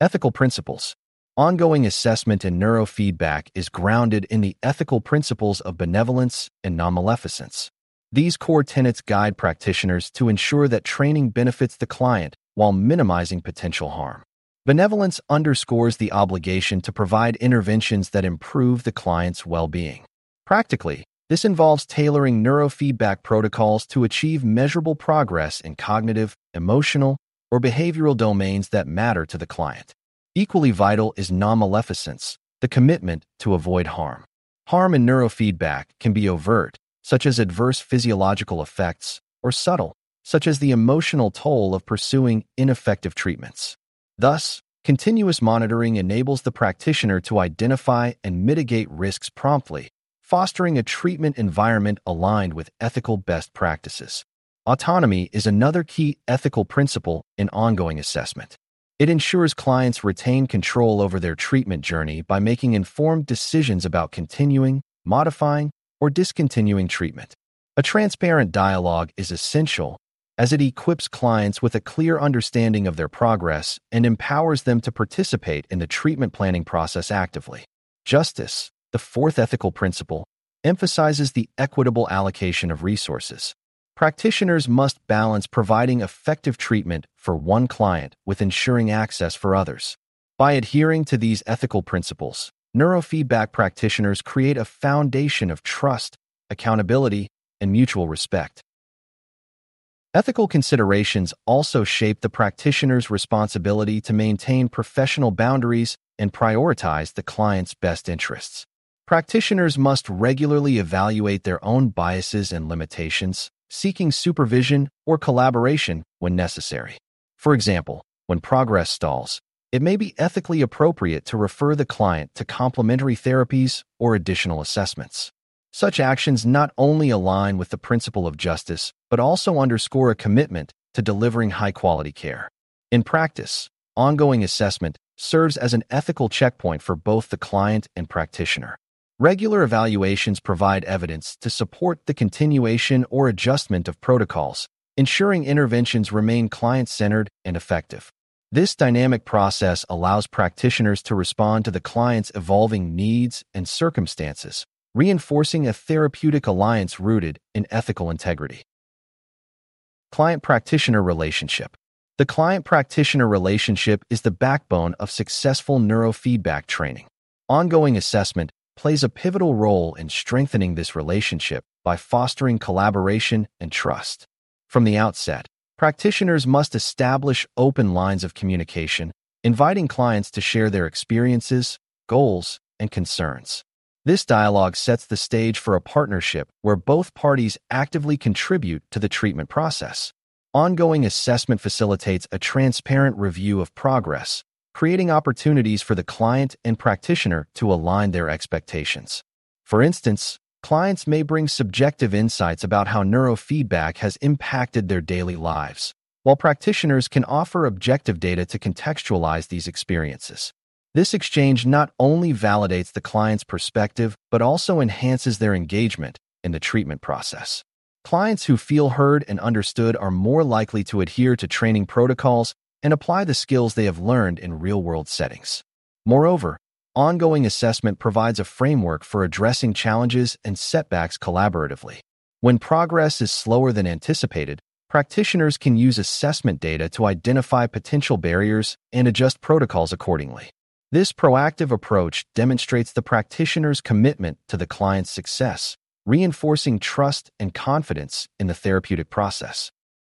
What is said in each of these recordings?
Ethical principles. Ongoing assessment in neurofeedback is grounded in the ethical principles of benevolence and non-maleficence. These core tenets guide practitioners to ensure that training benefits the client while minimizing potential harm. Benevolence underscores the obligation to provide interventions that improve the client's well-being. Practically, this involves tailoring neurofeedback protocols to achieve measurable progress in cognitive, emotional, or behavioral domains that matter to the client. Equally vital is non-maleficence, the commitment to avoid harm. Harm in neurofeedback can be overt, such as adverse physiological effects, or subtle, such as the emotional toll of pursuing ineffective treatments. Thus, continuous monitoring enables the practitioner to identify and mitigate risks promptly, fostering a treatment environment aligned with ethical best practices. Autonomy is another key ethical principle in ongoing assessment. It ensures clients retain control over their treatment journey by making informed decisions about continuing, modifying, or discontinuing treatment. A transparent dialogue is essential as it equips clients with a clear understanding of their progress and empowers them to participate in the treatment planning process actively. Justice, the fourth ethical principle, emphasizes the equitable allocation of resources. Practitioners must balance providing effective treatment for one client with ensuring access for others. By adhering to these ethical principles, neurofeedback practitioners create a foundation of trust, accountability, and mutual respect. Ethical considerations also shape the practitioner's responsibility to maintain professional boundaries and prioritize the client's best interests. Practitioners must regularly evaluate their own biases and limitations, seeking supervision or collaboration when necessary. For example, when progress stalls, it may be ethically appropriate to refer the client to complementary therapies or additional assessments. Such actions not only align with the principle of justice, but also underscore a commitment to delivering high-quality care. In practice, ongoing assessment serves as an ethical checkpoint for both the client and practitioner. Regular evaluations provide evidence to support the continuation or adjustment of protocols, ensuring interventions remain client-centered and effective. This dynamic process allows practitioners to respond to the client's evolving needs and circumstances, reinforcing a therapeutic alliance rooted in ethical integrity. Client-practitioner relationship. The client-practitioner relationship is the backbone of successful neurofeedback training. Ongoing assessment plays a pivotal role in strengthening this relationship by fostering collaboration and trust. From the outset, practitioners must establish open lines of communication, inviting clients to share their experiences, goals, and concerns. This dialogue sets the stage for a partnership where both parties actively contribute to the treatment process. Ongoing assessment facilitates a transparent review of progress, creating opportunities for the client and practitioner to align their expectations. For instance, clients may bring subjective insights about how neurofeedback has impacted their daily lives, while practitioners can offer objective data to contextualize these experiences. This exchange not only validates the client's perspective, but also enhances their engagement in the treatment process. Clients who feel heard and understood are more likely to adhere to training protocols and apply the skills they have learned in real-world settings. Moreover, ongoing assessment provides a framework for addressing challenges and setbacks collaboratively. When progress is slower than anticipated, practitioners can use assessment data to identify potential barriers and adjust protocols accordingly. This proactive approach demonstrates the practitioner's commitment to the client's success, reinforcing trust and confidence in the therapeutic process.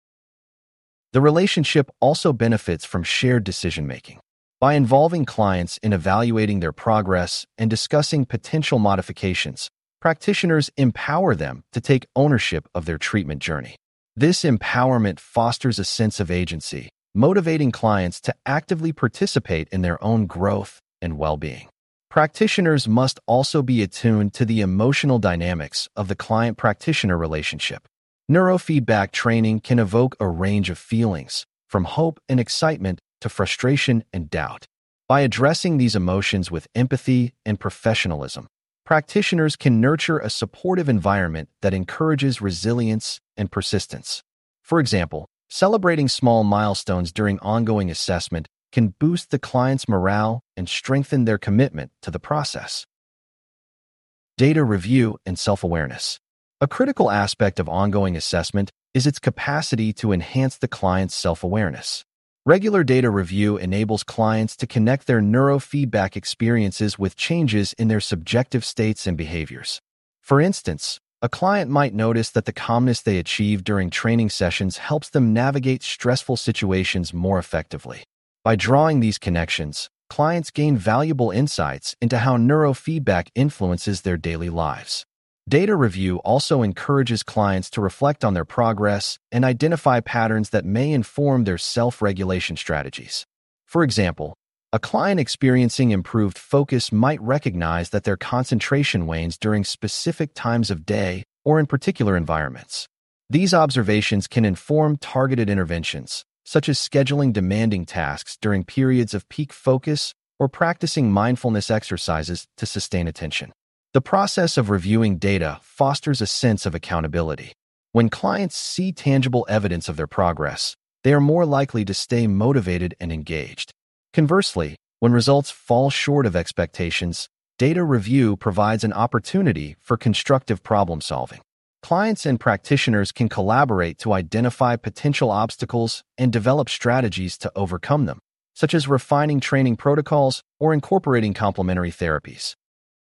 The relationship also benefits from shared decision-making. By involving clients in evaluating their progress and discussing potential modifications, practitioners empower them to take ownership of their treatment journey. This empowerment fosters a sense of agency, motivating clients to actively participate in their own growth and well-being. Practitioners must also be attuned to the emotional dynamics of the client-practitioner relationship. Neurofeedback training can evoke a range of feelings, from hope and excitement to frustration and doubt. By addressing these emotions with empathy and professionalism, practitioners can nurture a supportive environment that encourages resilience and persistence. For example, celebrating small milestones during ongoing assessment can boost the client's morale and strengthen their commitment to the process. Data review and self-awareness. A critical aspect of ongoing assessment is its capacity to enhance the client's self-awareness. Regular data review enables clients to connect their neurofeedback experiences with changes in their subjective states and behaviors. For instance, a client might notice that the calmness they achieve during training sessions helps them navigate stressful situations more effectively. By drawing these connections, clients gain valuable insights into how neurofeedback influences their daily lives. Data review also encourages clients to reflect on their progress and identify patterns that may inform their self-regulation strategies. For example, a client experiencing improved focus might recognize that their concentration wanes during specific times of day or in particular environments. These observations can inform targeted interventions, such as scheduling demanding tasks during periods of peak focus or practicing mindfulness exercises to sustain attention. The process of reviewing data fosters a sense of accountability. When clients see tangible evidence of their progress, they are more likely to stay motivated and engaged. Conversely, when results fall short of expectations, data review provides an opportunity for constructive problem solving. Clients and practitioners can collaborate to identify potential obstacles and develop strategies to overcome them, such as refining training protocols or incorporating complementary therapies.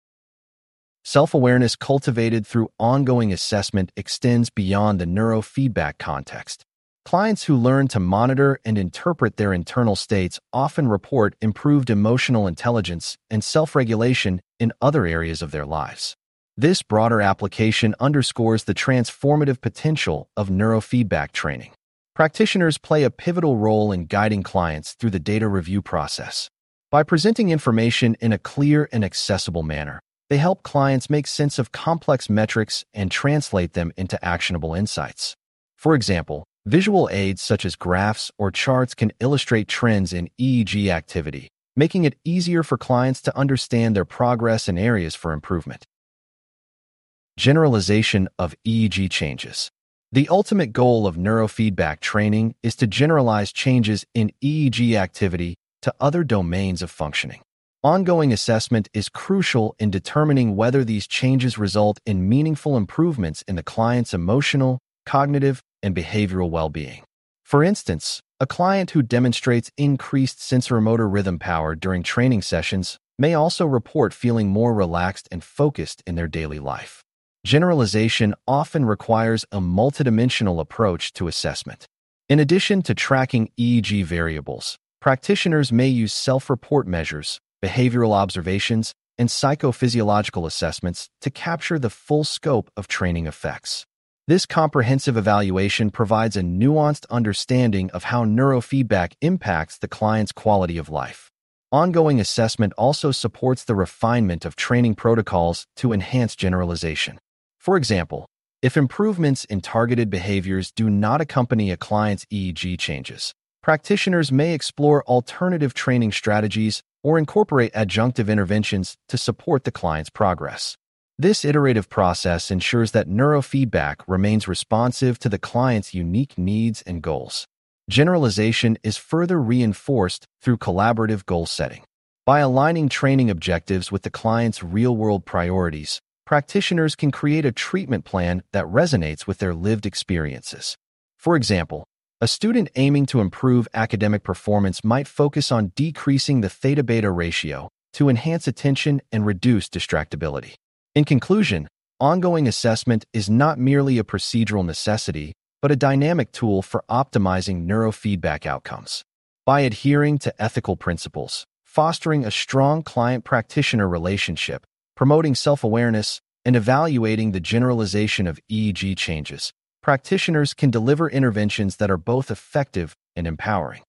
Self-awareness cultivated through ongoing assessment extends beyond the neurofeedback context. Clients who learn to monitor and interpret their internal states often report improved emotional intelligence and self-regulation in other areas of their lives. This broader application underscores the transformative potential of neurofeedback training. Practitioners play a pivotal role in guiding clients through the data review process. By presenting information in a clear and accessible manner, they help clients make sense of complex metrics and translate them into actionable insights. For example, visual aids such as graphs or charts can illustrate trends in EEG activity, making it easier for clients to understand their progress and areas for improvement. Generalization of EEG changes. The ultimate goal of neurofeedback training is to generalize changes in EEG activity to other domains of functioning. Ongoing assessment is crucial in determining whether these changes result in meaningful improvements in the client's emotional, cognitive, and behavioral well-being. For instance, a client who demonstrates increased sensoromotor rhythm power during training sessions may also report feeling more relaxed and focused in their daily life. Generalization often requires a multidimensional approach to assessment. In addition to tracking EEG variables, practitioners may use self-report measures, behavioral observations, and psychophysiological assessments to capture the full scope of training effects. This comprehensive evaluation provides a nuanced understanding of how neurofeedback impacts the client's quality of life. Ongoing assessment also supports the refinement of training protocols to enhance generalization. For example, if improvements in targeted behaviors do not accompany a client's EEG changes, practitioners may explore alternative training strategies or incorporate adjunctive interventions to support the client's progress. This iterative process ensures that neurofeedback remains responsive to the client's unique needs and goals. Generalization is further reinforced through collaborative goal setting. By aligning training objectives with the client's real-world priorities, practitioners can create a treatment plan that resonates with their lived experiences. For example, a student aiming to improve academic performance might focus on decreasing the theta-beta ratio to enhance attention and reduce distractibility. In conclusion, ongoing assessment is not merely a procedural necessity, but a dynamic tool for optimizing neurofeedback outcomes. By adhering to ethical principles, fostering a strong client-practitioner relationship, promoting self-awareness, and evaluating the generalization of EEG changes, practitioners can deliver interventions that are both effective and empowering.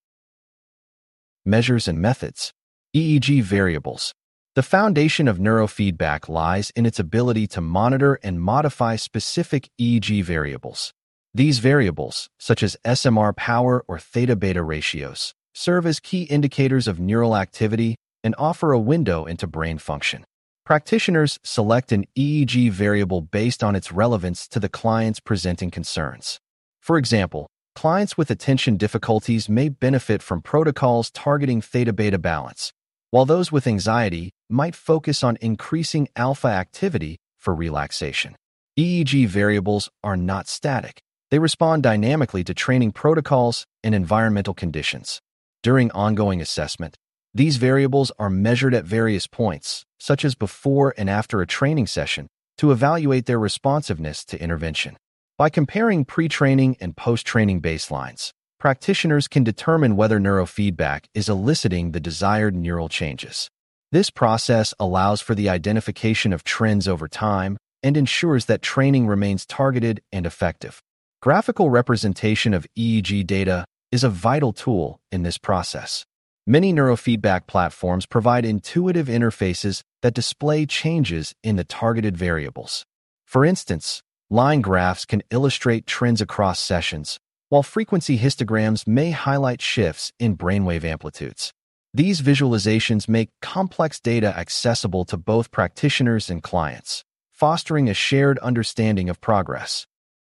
Measures and methods. EEG variables. The foundation of neurofeedback lies in its ability to monitor and modify specific EEG variables. These variables, such as SMR power or theta-beta ratios, serve as key indicators of neural activity and offer a window into brain function. Practitioners select an EEG variable based on its relevance to the client's presenting concerns. For example, Clients with attention difficulties may benefit from protocols targeting theta-beta balance, while those with anxiety might focus on increasing alpha activity for relaxation. EEG variables are not static. They respond dynamically to training protocols and environmental conditions. During ongoing assessment, these variables are measured at various points, such as before and after a training session, to evaluate their responsiveness to intervention. By comparing pre-training and post-training baselines, practitioners can determine whether neurofeedback is eliciting the desired neural changes. This process allows for the identification of trends over time and ensures that training remains targeted and effective. Graphical representation of EEG data is a vital tool in this process. Many neurofeedback platforms provide intuitive interfaces that display changes in the targeted variables. For instance, line graphs can illustrate trends across sessions, while frequency histograms may highlight shifts in brainwave amplitudes. These visualizations make complex data accessible to both practitioners and clients, fostering a shared understanding of progress.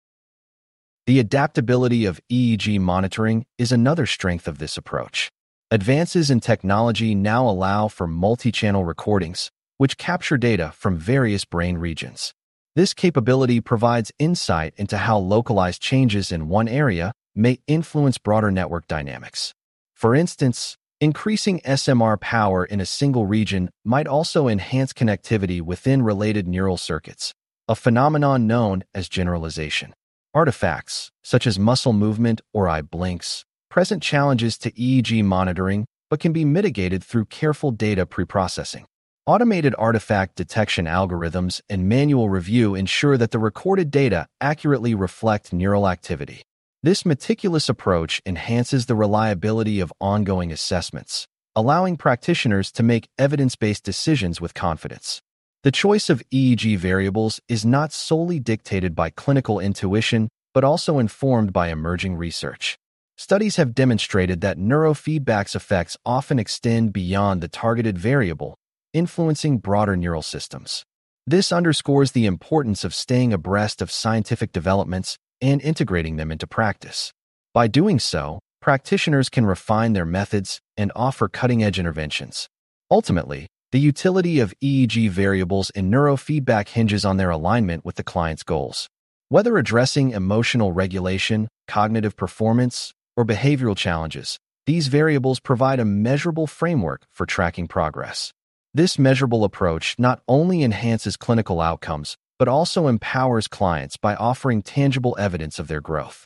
The adaptability of EEG monitoring is another strength of this approach. Advances in technology now allow for multi-channel recordings, which capture data from various brain regions. This capability provides insight into how localized changes in one area may influence broader network dynamics. For instance, increasing SMR power in a single region might also enhance connectivity within related neural circuits, a phenomenon known as generalization. Artifacts, such as muscle movement or eye blinks, present challenges to EEG monitoring but can be mitigated through careful data preprocessing. Automated artifact detection algorithms and manual review ensure that the recorded data accurately reflect neural activity. This meticulous approach enhances the reliability of ongoing assessments, allowing practitioners to make evidence-based decisions with confidence. The choice of EEG variables is not solely dictated by clinical intuition, but also informed by emerging research. Studies have demonstrated that neurofeedback's effects often extend beyond the targeted variable, influencing broader neural systems. This underscores the importance of staying abreast of scientific developments and integrating them into practice. By doing so, practitioners can refine their methods and offer cutting-edge interventions. Ultimately, the utility of EEG variables in neurofeedback hinges on their alignment with the client's goals. Whether addressing emotional regulation, cognitive performance, or behavioral challenges, these variables provide a measurable framework for tracking progress. This measurable approach not only enhances clinical outcomes, but also empowers clients by offering tangible evidence of their growth.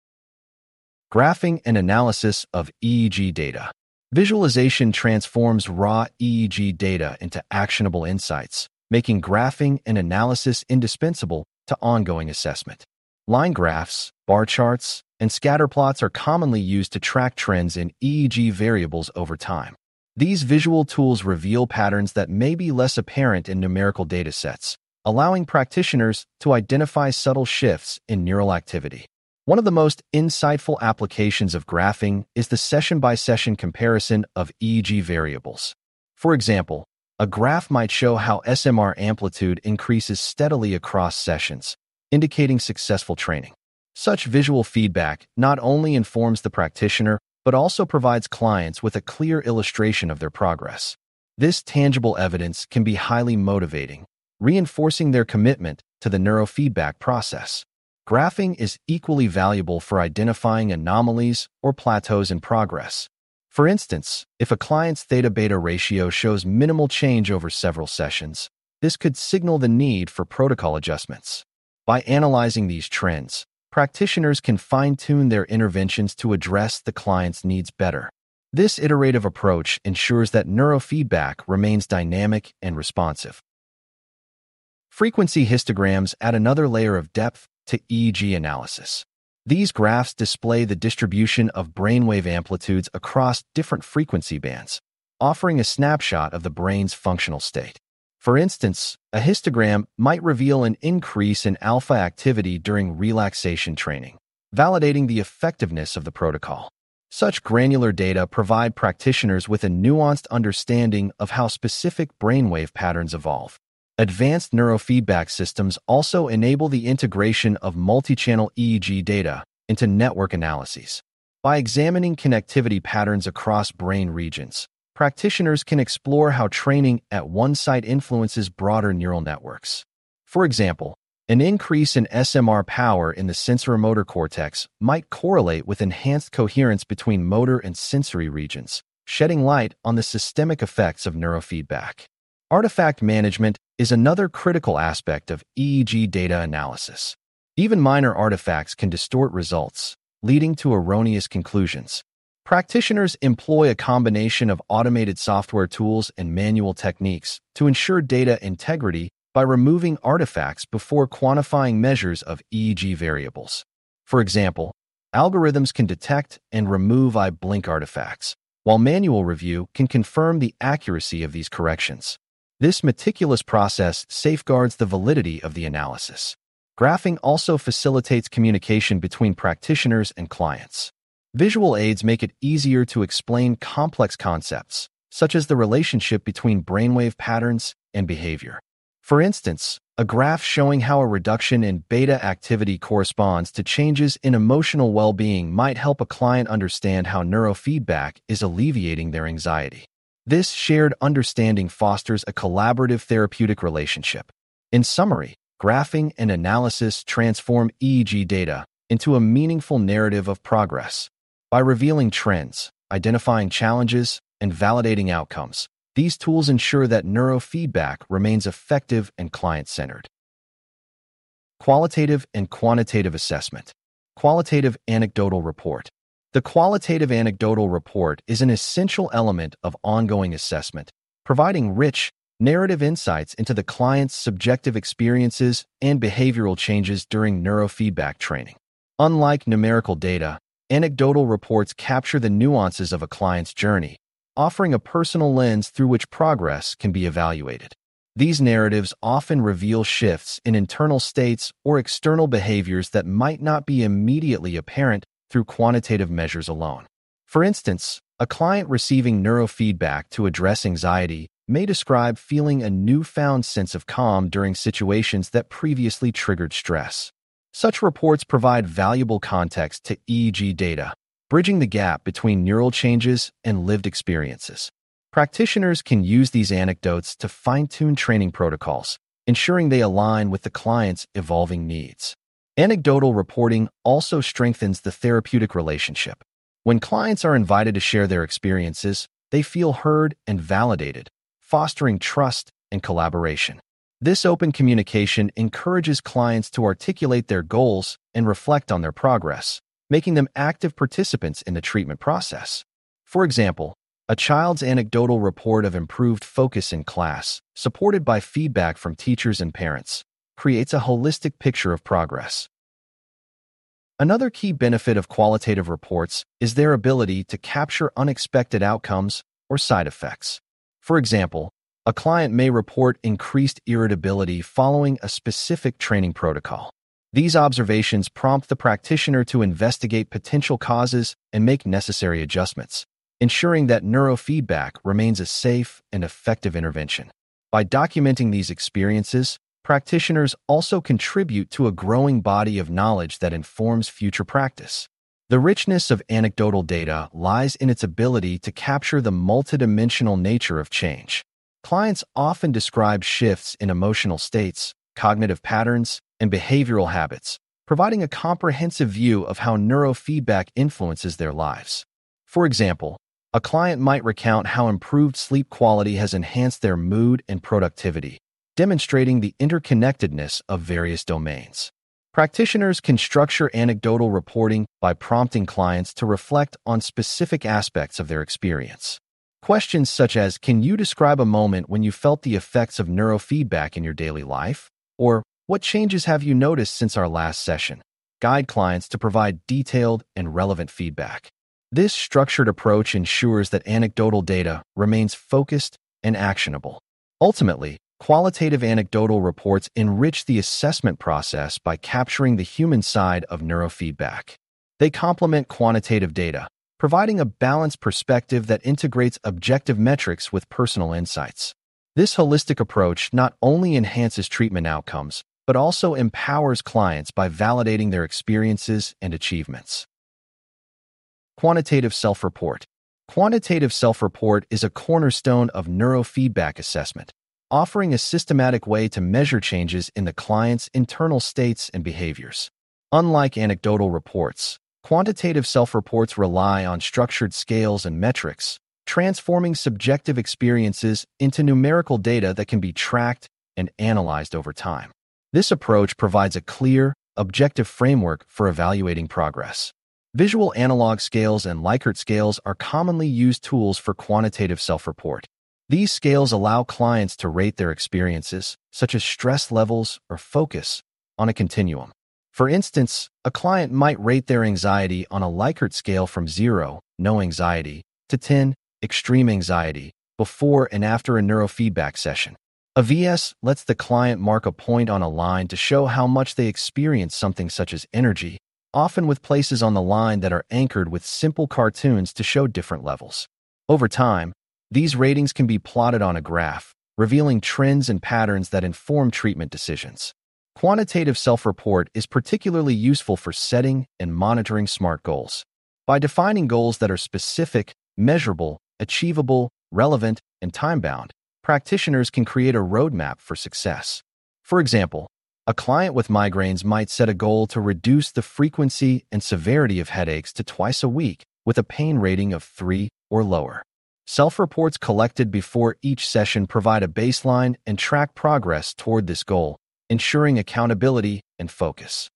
Graphing and analysis of EEG data. Visualization transforms raw EEG data into actionable insights, making graphing and analysis indispensable to ongoing assessment. Line graphs, bar charts, and scatter plots are commonly used to track trends in EEG variables over time. These visual tools reveal patterns that may be less apparent in numerical datasets, allowing practitioners to identify subtle shifts in neural activity. One of the most insightful applications of graphing is the session-by-session comparison of EEG variables. For example, a graph might show how SMR amplitude increases steadily across sessions, indicating successful training. Such visual feedback not only informs the practitioner, but also provides clients with a clear illustration of their progress. This tangible evidence can be highly motivating, reinforcing their commitment to the neurofeedback process. Graphing is equally valuable for identifying anomalies or plateaus in progress. For instance, if a client's theta-beta ratio shows minimal change over several sessions, this could signal the need for protocol adjustments. By analyzing these trends, practitioners can fine-tune their interventions to address the client's needs better. This iterative approach ensures that neurofeedback remains dynamic and responsive. Frequency histograms add another layer of depth to EEG analysis. These graphs display the distribution of brainwave amplitudes across different frequency bands, offering a snapshot of the brain's functional state. For instance, a histogram might reveal an increase in alpha activity during relaxation training, validating the effectiveness of the protocol. Such granular data provide practitioners with a nuanced understanding of how specific brainwave patterns evolve. Advanced neurofeedback systems also enable the integration of multi-channel EEG data into network analyses. By examining connectivity patterns across brain regions, practitioners can explore how training at one site influences broader neural networks. For example, an increase in SMR power in the sensoromotor cortex might correlate with enhanced coherence between motor and sensory regions, shedding light on the systemic effects of neurofeedback. Artifact management is another critical aspect of EEG data analysis. Even minor artifacts can distort results, leading to erroneous conclusions. Practitioners employ a combination of automated software tools and manual techniques to ensure data integrity by removing artifacts before quantifying measures of EEG variables. For example, algorithms can detect and remove eye blink artifacts, while manual review can confirm the accuracy of these corrections. This meticulous process safeguards the validity of the analysis. Graphing also facilitates communication between practitioners and clients. Visual aids make it easier to explain complex concepts, such as the relationship between brainwave patterns and behavior. For instance, a graph showing how a reduction in beta activity corresponds to changes in emotional well-being might help a client understand how neurofeedback is alleviating their anxiety. This shared understanding fosters a collaborative therapeutic relationship. In summary, graphing and analysis transform EEG data into a meaningful narrative of progress. By revealing trends, identifying challenges, and validating outcomes, these tools ensure that neurofeedback remains effective and client-centered. Qualitative and quantitative assessment. Qualitative anecdotal report. The qualitative anecdotal report is an essential element of ongoing assessment, providing rich, narrative insights into the client's subjective experiences and behavioral changes during neurofeedback training. Unlike numerical data, anecdotal reports capture the nuances of a client's journey, offering a personal lens through which progress can be evaluated. These narratives often reveal shifts in internal states or external behaviors that might not be immediately apparent through quantitative measures alone. For instance, a client receiving neurofeedback to address anxiety may describe feeling a newfound sense of calm during situations that previously triggered stress. Such reports provide valuable context to EEG data, bridging the gap between neural changes and lived experiences. Practitioners can use these anecdotes to fine-tune training protocols, ensuring they align with the client's evolving needs. Anecdotal reporting also strengthens the therapeutic relationship. When clients are invited to share their experiences, they feel heard and validated, fostering trust and collaboration. This open communication encourages clients to articulate their goals and reflect on their progress, making them active participants in the treatment process. For example, a child's anecdotal report of improved focus in class, supported by feedback from teachers and parents, creates a holistic picture of progress. Another key benefit of qualitative reports is their ability to capture unexpected outcomes or side effects. For example, a client may report increased irritability following a specific training protocol. These observations prompt the practitioner to investigate potential causes and make necessary adjustments, ensuring that neurofeedback remains a safe and effective intervention. By documenting these experiences, practitioners also contribute to a growing body of knowledge that informs future practice. The richness of anecdotal data lies in its ability to capture the multidimensional nature of change. Clients often describe shifts in emotional states, cognitive patterns, and behavioral habits, providing a comprehensive view of how neurofeedback influences their lives. For example, a client might recount how improved sleep quality has enhanced their mood and productivity, demonstrating the interconnectedness of various domains. Practitioners can structure anecdotal reporting by prompting clients to reflect on specific aspects of their experience. Questions such as, "Can you describe a moment when you felt the effects of neurofeedback in your daily life?" Or, "What changes have you noticed since our last session?" guide clients to provide detailed and relevant feedback. This structured approach ensures that anecdotal data remains focused and actionable. Ultimately, qualitative anecdotal reports enrich the assessment process by capturing the human side of neurofeedback. They complement quantitative data, providing a balanced perspective that integrates objective metrics with personal insights. This holistic approach not only enhances treatment outcomes, but also empowers clients by validating their experiences and achievements. Quantitative self-report. Quantitative self-report is a cornerstone of neurofeedback assessment, offering a systematic way to measure changes in the client's internal states and behaviors. Unlike anecdotal reports, quantitative self-reports rely on structured scales and metrics, transforming subjective experiences into numerical data that can be tracked and analyzed over time. This approach provides a clear, objective framework for evaluating progress. Visual analog scales and Likert scales are commonly used tools for quantitative self-report. These scales allow clients to rate their experiences, such as stress levels or focus, on a continuum. For instance, a client might rate their anxiety on a Likert scale from 0, no anxiety, to 10, extreme anxiety, before and after a neurofeedback session. A VS lets the client mark a point on a line to show how much they experience something such as energy, often with places on the line that are anchored with simple cartoons to show different levels. Over time, these ratings can be plotted on a graph, revealing trends and patterns that inform treatment decisions. Quantitative self-report is particularly useful for setting and monitoring SMART goals. By defining goals that are specific, measurable, achievable, relevant, and time-bound, practitioners can create a roadmap for success. For example, a client with migraines might set a goal to reduce the frequency and severity of headaches to twice a week with a pain rating of 3 or lower. Self-reports collected before each session provide a baseline and track progress toward this goal, ensuring accountability and focus.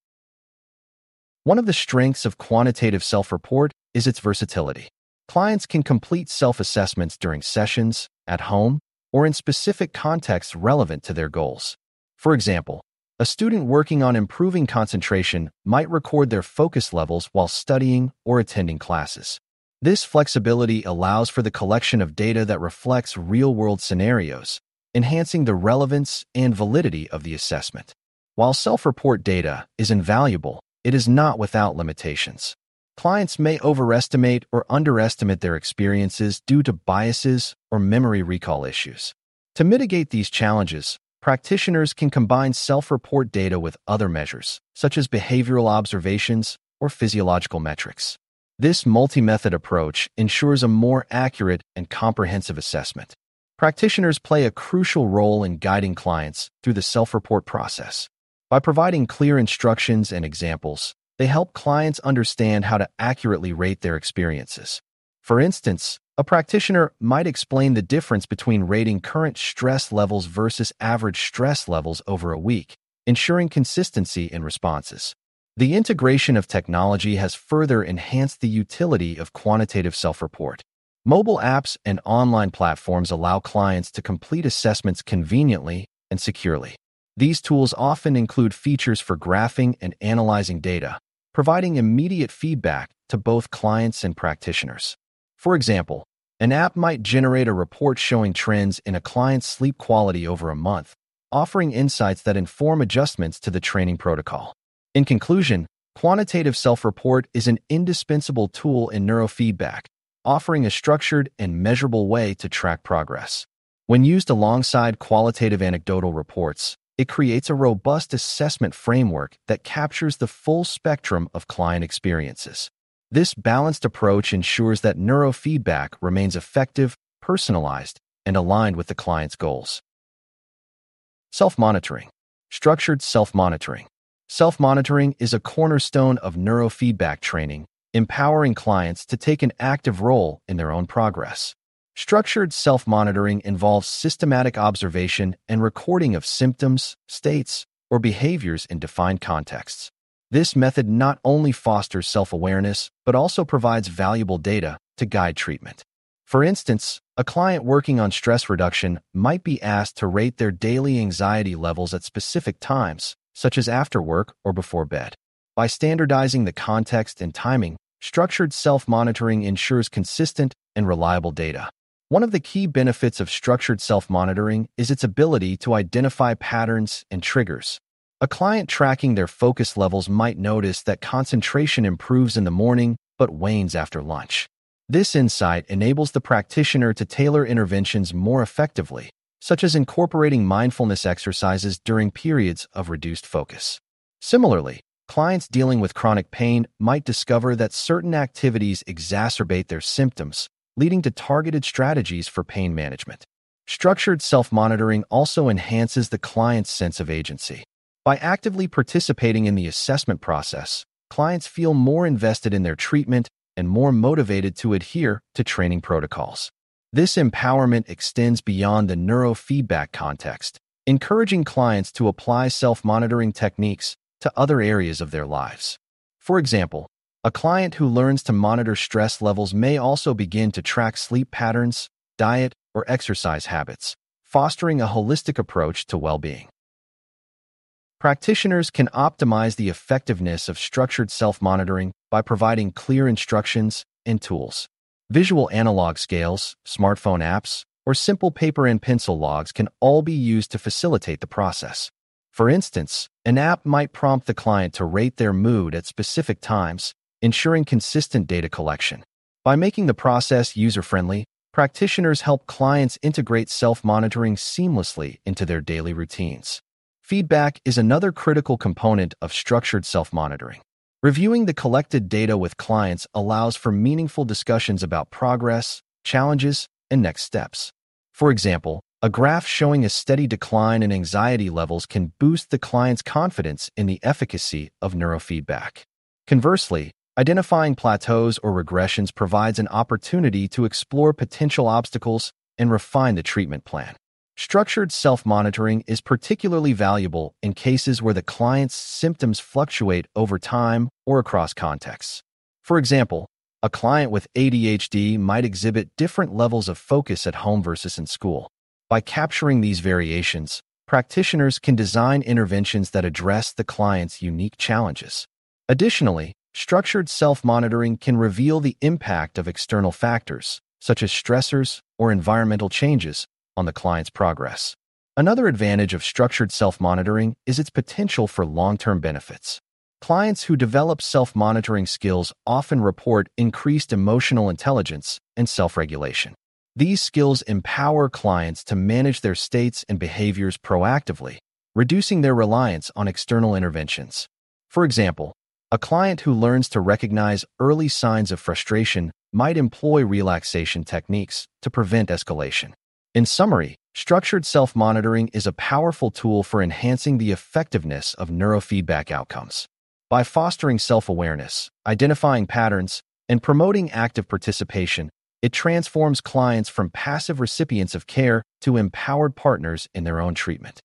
One of the strengths of quantitative self-report is its versatility. Clients can complete self-assessments during sessions, at home, or in specific contexts relevant to their goals. For example, a student working on improving concentration might record their focus levels while studying or attending classes. This flexibility allows for the collection of data that reflects real-world scenarios, enhancing the relevance and validity of the assessment. While self-report data is invaluable, it is not without limitations. Clients may overestimate or underestimate their experiences due to biases or memory recall issues. To mitigate these challenges, practitioners can combine self-report data with other measures, such as behavioral observations or physiological metrics. This multi-method approach ensures a more accurate and comprehensive assessment. Practitioners play a crucial role in guiding clients through the self-report process. By providing clear instructions and examples, they help clients understand how to accurately rate their experiences. For instance, a practitioner might explain the difference between rating current stress levels versus average stress levels over a week, ensuring consistency in responses. The integration of technology has further enhanced the utility of quantitative self-report. Mobile apps and online platforms allow clients to complete assessments conveniently and securely. These tools often include features for graphing and analyzing data, providing immediate feedback to both clients and practitioners. For example, an app might generate a report showing trends in a client's sleep quality over a month, offering insights that inform adjustments to the training protocol. In conclusion, quantitative self-report is an indispensable tool in neurofeedback, offering a structured and measurable way to track progress. When used alongside qualitative anecdotal reports, it creates a robust assessment framework that captures the full spectrum of client experiences. This balanced approach ensures that neurofeedback remains effective, personalized, and aligned with the client's goals. Self-monitoring. Structured self-monitoring. Self-monitoring is a cornerstone of neurofeedback training, empowering clients to take an active role in their own progress. Structured self-monitoring involves systematic observation and recording of symptoms, states, or behaviors in defined contexts. This method not only fosters self-awareness, but also provides valuable data to guide treatment. For instance, a client working on stress reduction might be asked to rate their daily anxiety levels at specific times, such as after work or before bed. By standardizing the context and timing, structured self-monitoring ensures consistent and reliable data. One of the key benefits of structured self-monitoring is its ability to identify patterns and triggers. A client tracking their focus levels might notice that concentration improves in the morning but wanes after lunch. This insight enables the practitioner to tailor interventions more effectively, such as incorporating mindfulness exercises during periods of reduced focus. Similarly, clients dealing with chronic pain might discover that certain activities exacerbate their symptoms, leading to targeted strategies for pain management. Structured self-monitoring also enhances the client's sense of agency. By actively participating in the assessment process, clients feel more invested in their treatment and more motivated to adhere to training protocols. This empowerment extends beyond the neurofeedback context, encouraging clients to apply self-monitoring techniques to other areas of their lives. For example, a client who learns to monitor stress levels may also begin to track sleep patterns, diet, or exercise habits, fostering a holistic approach to well-being. Practitioners can optimize the effectiveness of structured self-monitoring by providing clear instructions and tools. Visual analog scales, smartphone apps, or simple paper and pencil logs can all be used to facilitate the process. For instance, an app might prompt the client to rate their mood at specific times, ensuring consistent data collection. By making the process user-friendly, practitioners help clients integrate self-monitoring seamlessly into their daily routines. Feedback is another critical component of structured self-monitoring. Reviewing the collected data with clients allows for meaningful discussions about progress, challenges, and next steps. For example, a graph showing a steady decline in anxiety levels can boost the client's confidence in the efficacy of neurofeedback. Conversely, identifying plateaus or regressions provides an opportunity to explore potential obstacles and refine the treatment plan. Structured self-monitoring is particularly valuable in cases where the client's symptoms fluctuate over time or across contexts. For example, a client with ADHD might exhibit different levels of focus at home versus in school. By capturing these variations, practitioners can design interventions that address the client's unique challenges. Additionally, structured self-monitoring can reveal the impact of external factors, such as stressors or environmental changes, on the client's progress. Another advantage of structured self-monitoring is its potential for long-term benefits. Clients who develop self-monitoring skills often report increased emotional intelligence and self-regulation. These skills empower clients to manage their states and behaviors proactively, reducing their reliance on external interventions. For example, a client who learns to recognize early signs of frustration might employ relaxation techniques to prevent escalation. In summary, structured self-monitoring is a powerful tool for enhancing the effectiveness of neurofeedback outcomes. By fostering self-awareness, identifying patterns, and promoting active participation, it transforms clients from passive recipients of care to empowered partners in their own treatment.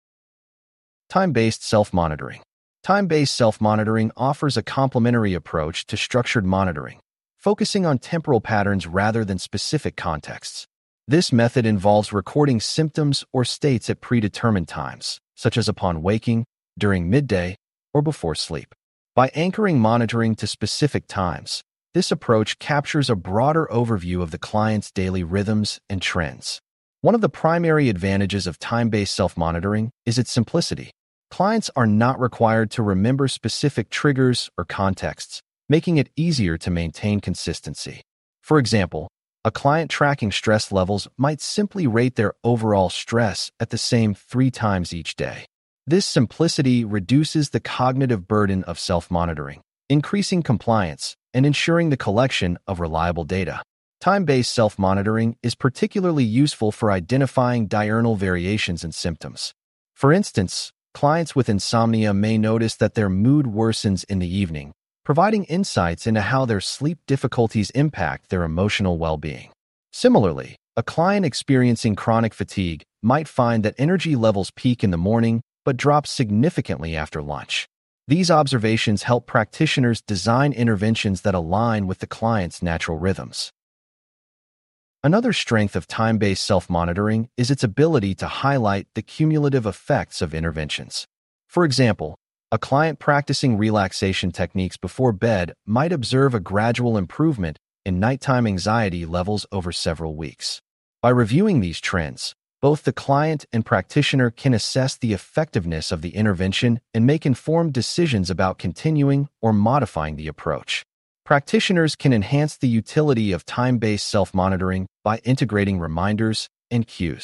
Time-based self-monitoring. Time-based self-monitoring offers a complementary approach to structured monitoring, focusing on temporal patterns rather than specific contexts. This method involves recording symptoms or states at predetermined times, such as upon waking, during midday, or before sleep. By anchoring monitoring to specific times, this approach captures a broader overview of the client's daily rhythms and trends. One of the primary advantages of time-based self-monitoring is its simplicity. Clients are not required to remember specific triggers or contexts, making it easier to maintain consistency. For example, a client tracking stress levels might simply rate their overall stress at the same 3 times each day. This simplicity reduces the cognitive burden of self-monitoring, increasing compliance and ensuring the collection of reliable data. Time-based self-monitoring is particularly useful for identifying diurnal variations in symptoms. For instance, clients with insomnia may notice that their mood worsens in the evening, providing insights into how their sleep difficulties impact their emotional well-being. Similarly, a client experiencing chronic fatigue might find that energy levels peak in the morning but drop significantly after lunch. These observations help practitioners design interventions that align with the client's natural rhythms. Another strength of time-based self-monitoring is its ability to highlight the cumulative effects of interventions. For example, a client practicing relaxation techniques before bed might observe a gradual improvement in nighttime anxiety levels over several weeks. By reviewing these trends, both the client and practitioner can assess the effectiveness of the intervention and make informed decisions about continuing or modifying the approach. Practitioners can enhance the utility of time-based self-monitoring by integrating reminders and cues.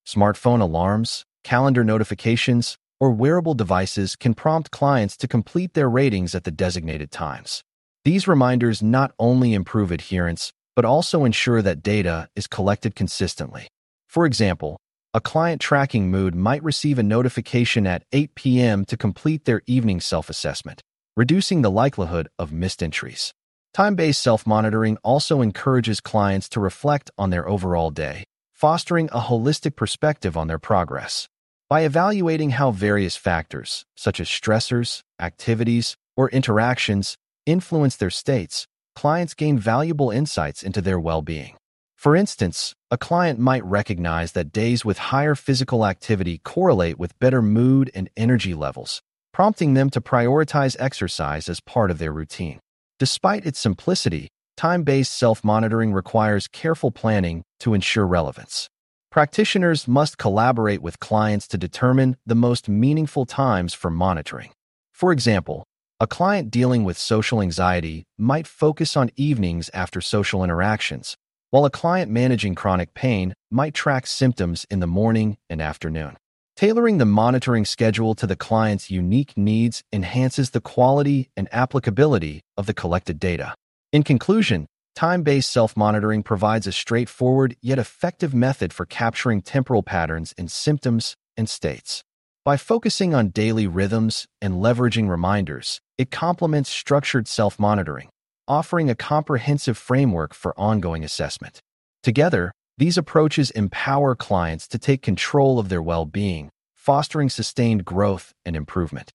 Smartphone alarms, calendar notifications, or wearable devices can prompt clients to complete their ratings at the designated times. These reminders not only improve adherence, but also ensure that data is collected consistently. For example, a client tracking mood might receive a notification at 8 p.m. to complete their evening self-assessment, reducing the likelihood of missed entries. Time-based self-monitoring also encourages clients to reflect on their overall day, fostering a holistic perspective on their progress. By evaluating how various factors, such as stressors, activities, or interactions, influence their states, clients gain valuable insights into their well-being. For instance, a client might recognize that days with higher physical activity correlate with better mood and energy levels, prompting them to prioritize exercise as part of their routine. Despite its simplicity, time-based self-monitoring requires careful planning to ensure relevance. Practitioners must collaborate with clients to determine the most meaningful times for monitoring. For example, a client dealing with social anxiety might focus on evenings after social interactions, while a client managing chronic pain might track symptoms in the morning and afternoon. Tailoring the monitoring schedule to the client's unique needs enhances the quality and applicability of the collected data. In conclusion, time-based self-monitoring provides a straightforward yet effective method for capturing temporal patterns in symptoms and states. By focusing on daily rhythms and leveraging reminders, it complements structured self-monitoring, offering a comprehensive framework for ongoing assessment. Together, these approaches empower clients to take control of their well-being, fostering sustained growth and improvement.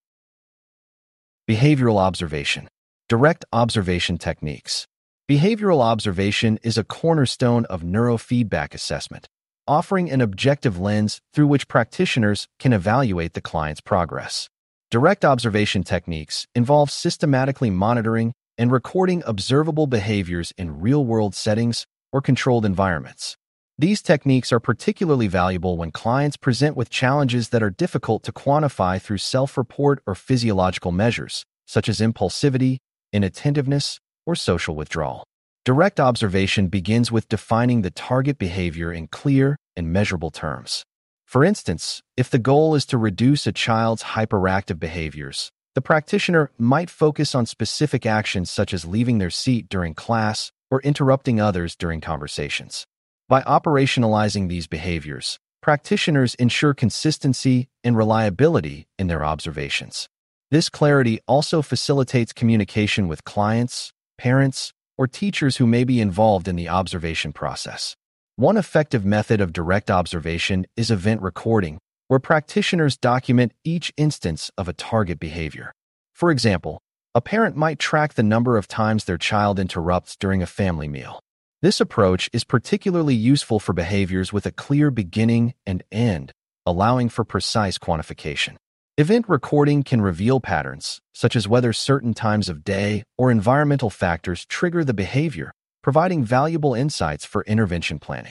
Behavioral observation. Direct observation techniques. Behavioral observation is a cornerstone of neurofeedback assessment, offering an objective lens through which practitioners can evaluate the client's progress. Direct observation techniques involve systematically monitoring and recording observable behaviors in real-world settings or controlled environments. These techniques are particularly valuable when clients present with challenges that are difficult to quantify through self-report or physiological measures, such as impulsivity, inattentiveness, or social withdrawal. Direct observation begins with defining the target behavior in clear and measurable terms. For instance, if the goal is to reduce a child's hyperactive behaviors, the practitioner might focus on specific actions such as leaving their seat during class or interrupting others during conversations. By operationalizing these behaviors, practitioners ensure consistency and reliability in their observations. This clarity also facilitates communication with clients, parents, or teachers who may be involved in the observation process. One effective method of direct observation is event recording, where practitioners document each instance of a target behavior. For example, a parent might track the number of times their child interrupts during a family meal. This approach is particularly useful for behaviors with a clear beginning and end, allowing for precise quantification. Event recording can reveal patterns, such as whether certain times of day or environmental factors trigger the behavior, providing valuable insights for intervention planning.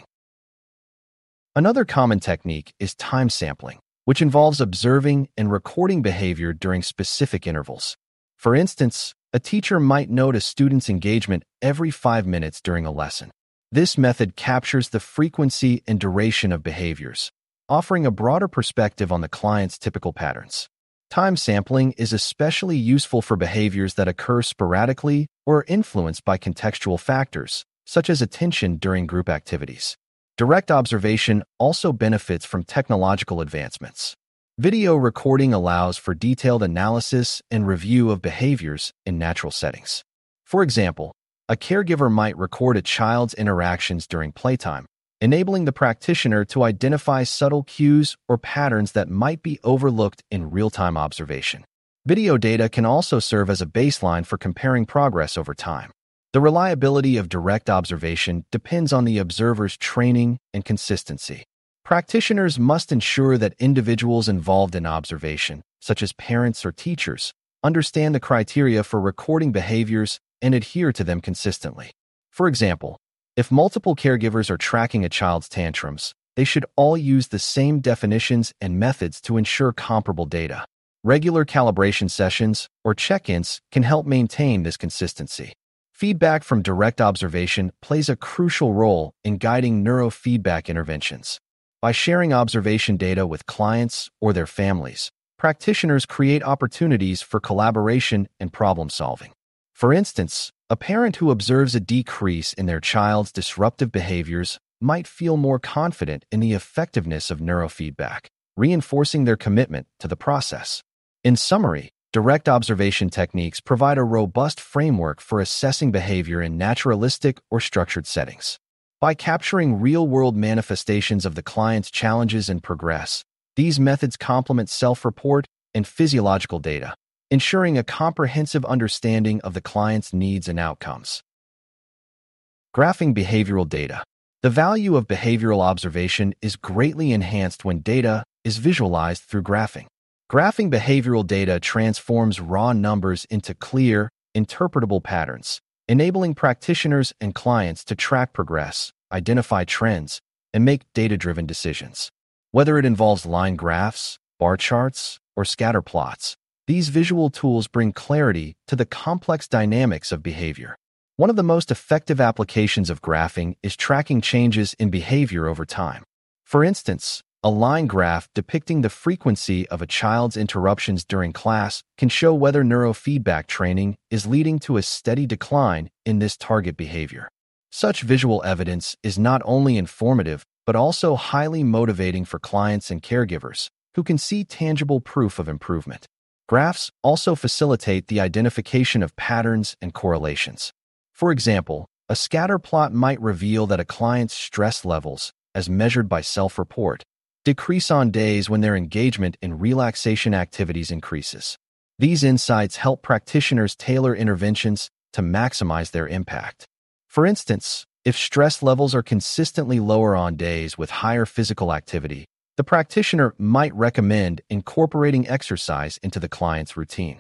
Another common technique is time sampling, which involves observing and recording behavior during specific intervals. For instance, a teacher might note a student's engagement every 5 minutes during a lesson. This method captures the frequency and duration of behaviors, offering a broader perspective on the client's typical patterns. Time sampling is especially useful for behaviors that occur sporadically or are influenced by contextual factors, such as attention during group activities. Direct observation also benefits from technological advancements. Video recording allows for detailed analysis and review of behaviors in natural settings. For example, a caregiver might record a child's interactions during playtime, enabling the practitioner to identify subtle cues or patterns that might be overlooked in real-time observation. Video data can also serve as a baseline for comparing progress over time. The reliability of direct observation depends on the observer's training and consistency. Practitioners must ensure that individuals involved in observation, such as parents or teachers, understand the criteria for recording behaviors and adhere to them consistently. For example, if multiple caregivers are tracking a child's tantrums, they should all use the same definitions and methods to ensure comparable data. Regular calibration sessions or check-ins can help maintain this consistency. Feedback from direct observation plays a crucial role in guiding neurofeedback interventions. By sharing observation data with clients or their families, practitioners create opportunities for collaboration and problem solving. For instance, a parent who observes a decrease in their child's disruptive behaviors might feel more confident in the effectiveness of neurofeedback, reinforcing their commitment to the process. In summary, direct observation techniques provide a robust framework for assessing behavior in naturalistic or structured settings. By capturing real-world manifestations of the client's challenges and progress, these methods complement self-report and physiological data, ensuring a comprehensive understanding of the client's needs and outcomes. Graphing behavioral data. The value of behavioral observation is greatly enhanced when data is visualized through graphing. Graphing behavioral data transforms raw numbers into clear, interpretable patterns, enabling practitioners and clients to track progress, identify trends, and make data-driven decisions. Whether it involves line graphs, bar charts, or scatter plots, these visual tools bring clarity to the complex dynamics of behavior. One of the most effective applications of graphing is tracking changes in behavior over time. For instance, a line graph depicting the frequency of a child's interruptions during class can show whether neurofeedback training is leading to a steady decline in this target behavior. Such visual evidence is not only informative, but also highly motivating for clients and caregivers, who can see tangible proof of improvement. Graphs also facilitate the identification of patterns and correlations. For example, a scatter plot might reveal that a client's stress levels, as measured by self-report, decrease on days when their engagement in relaxation activities increases. These insights help practitioners tailor interventions to maximize their impact. For instance, if stress levels are consistently lower on days with higher physical activity, the practitioner might recommend incorporating exercise into the client's routine.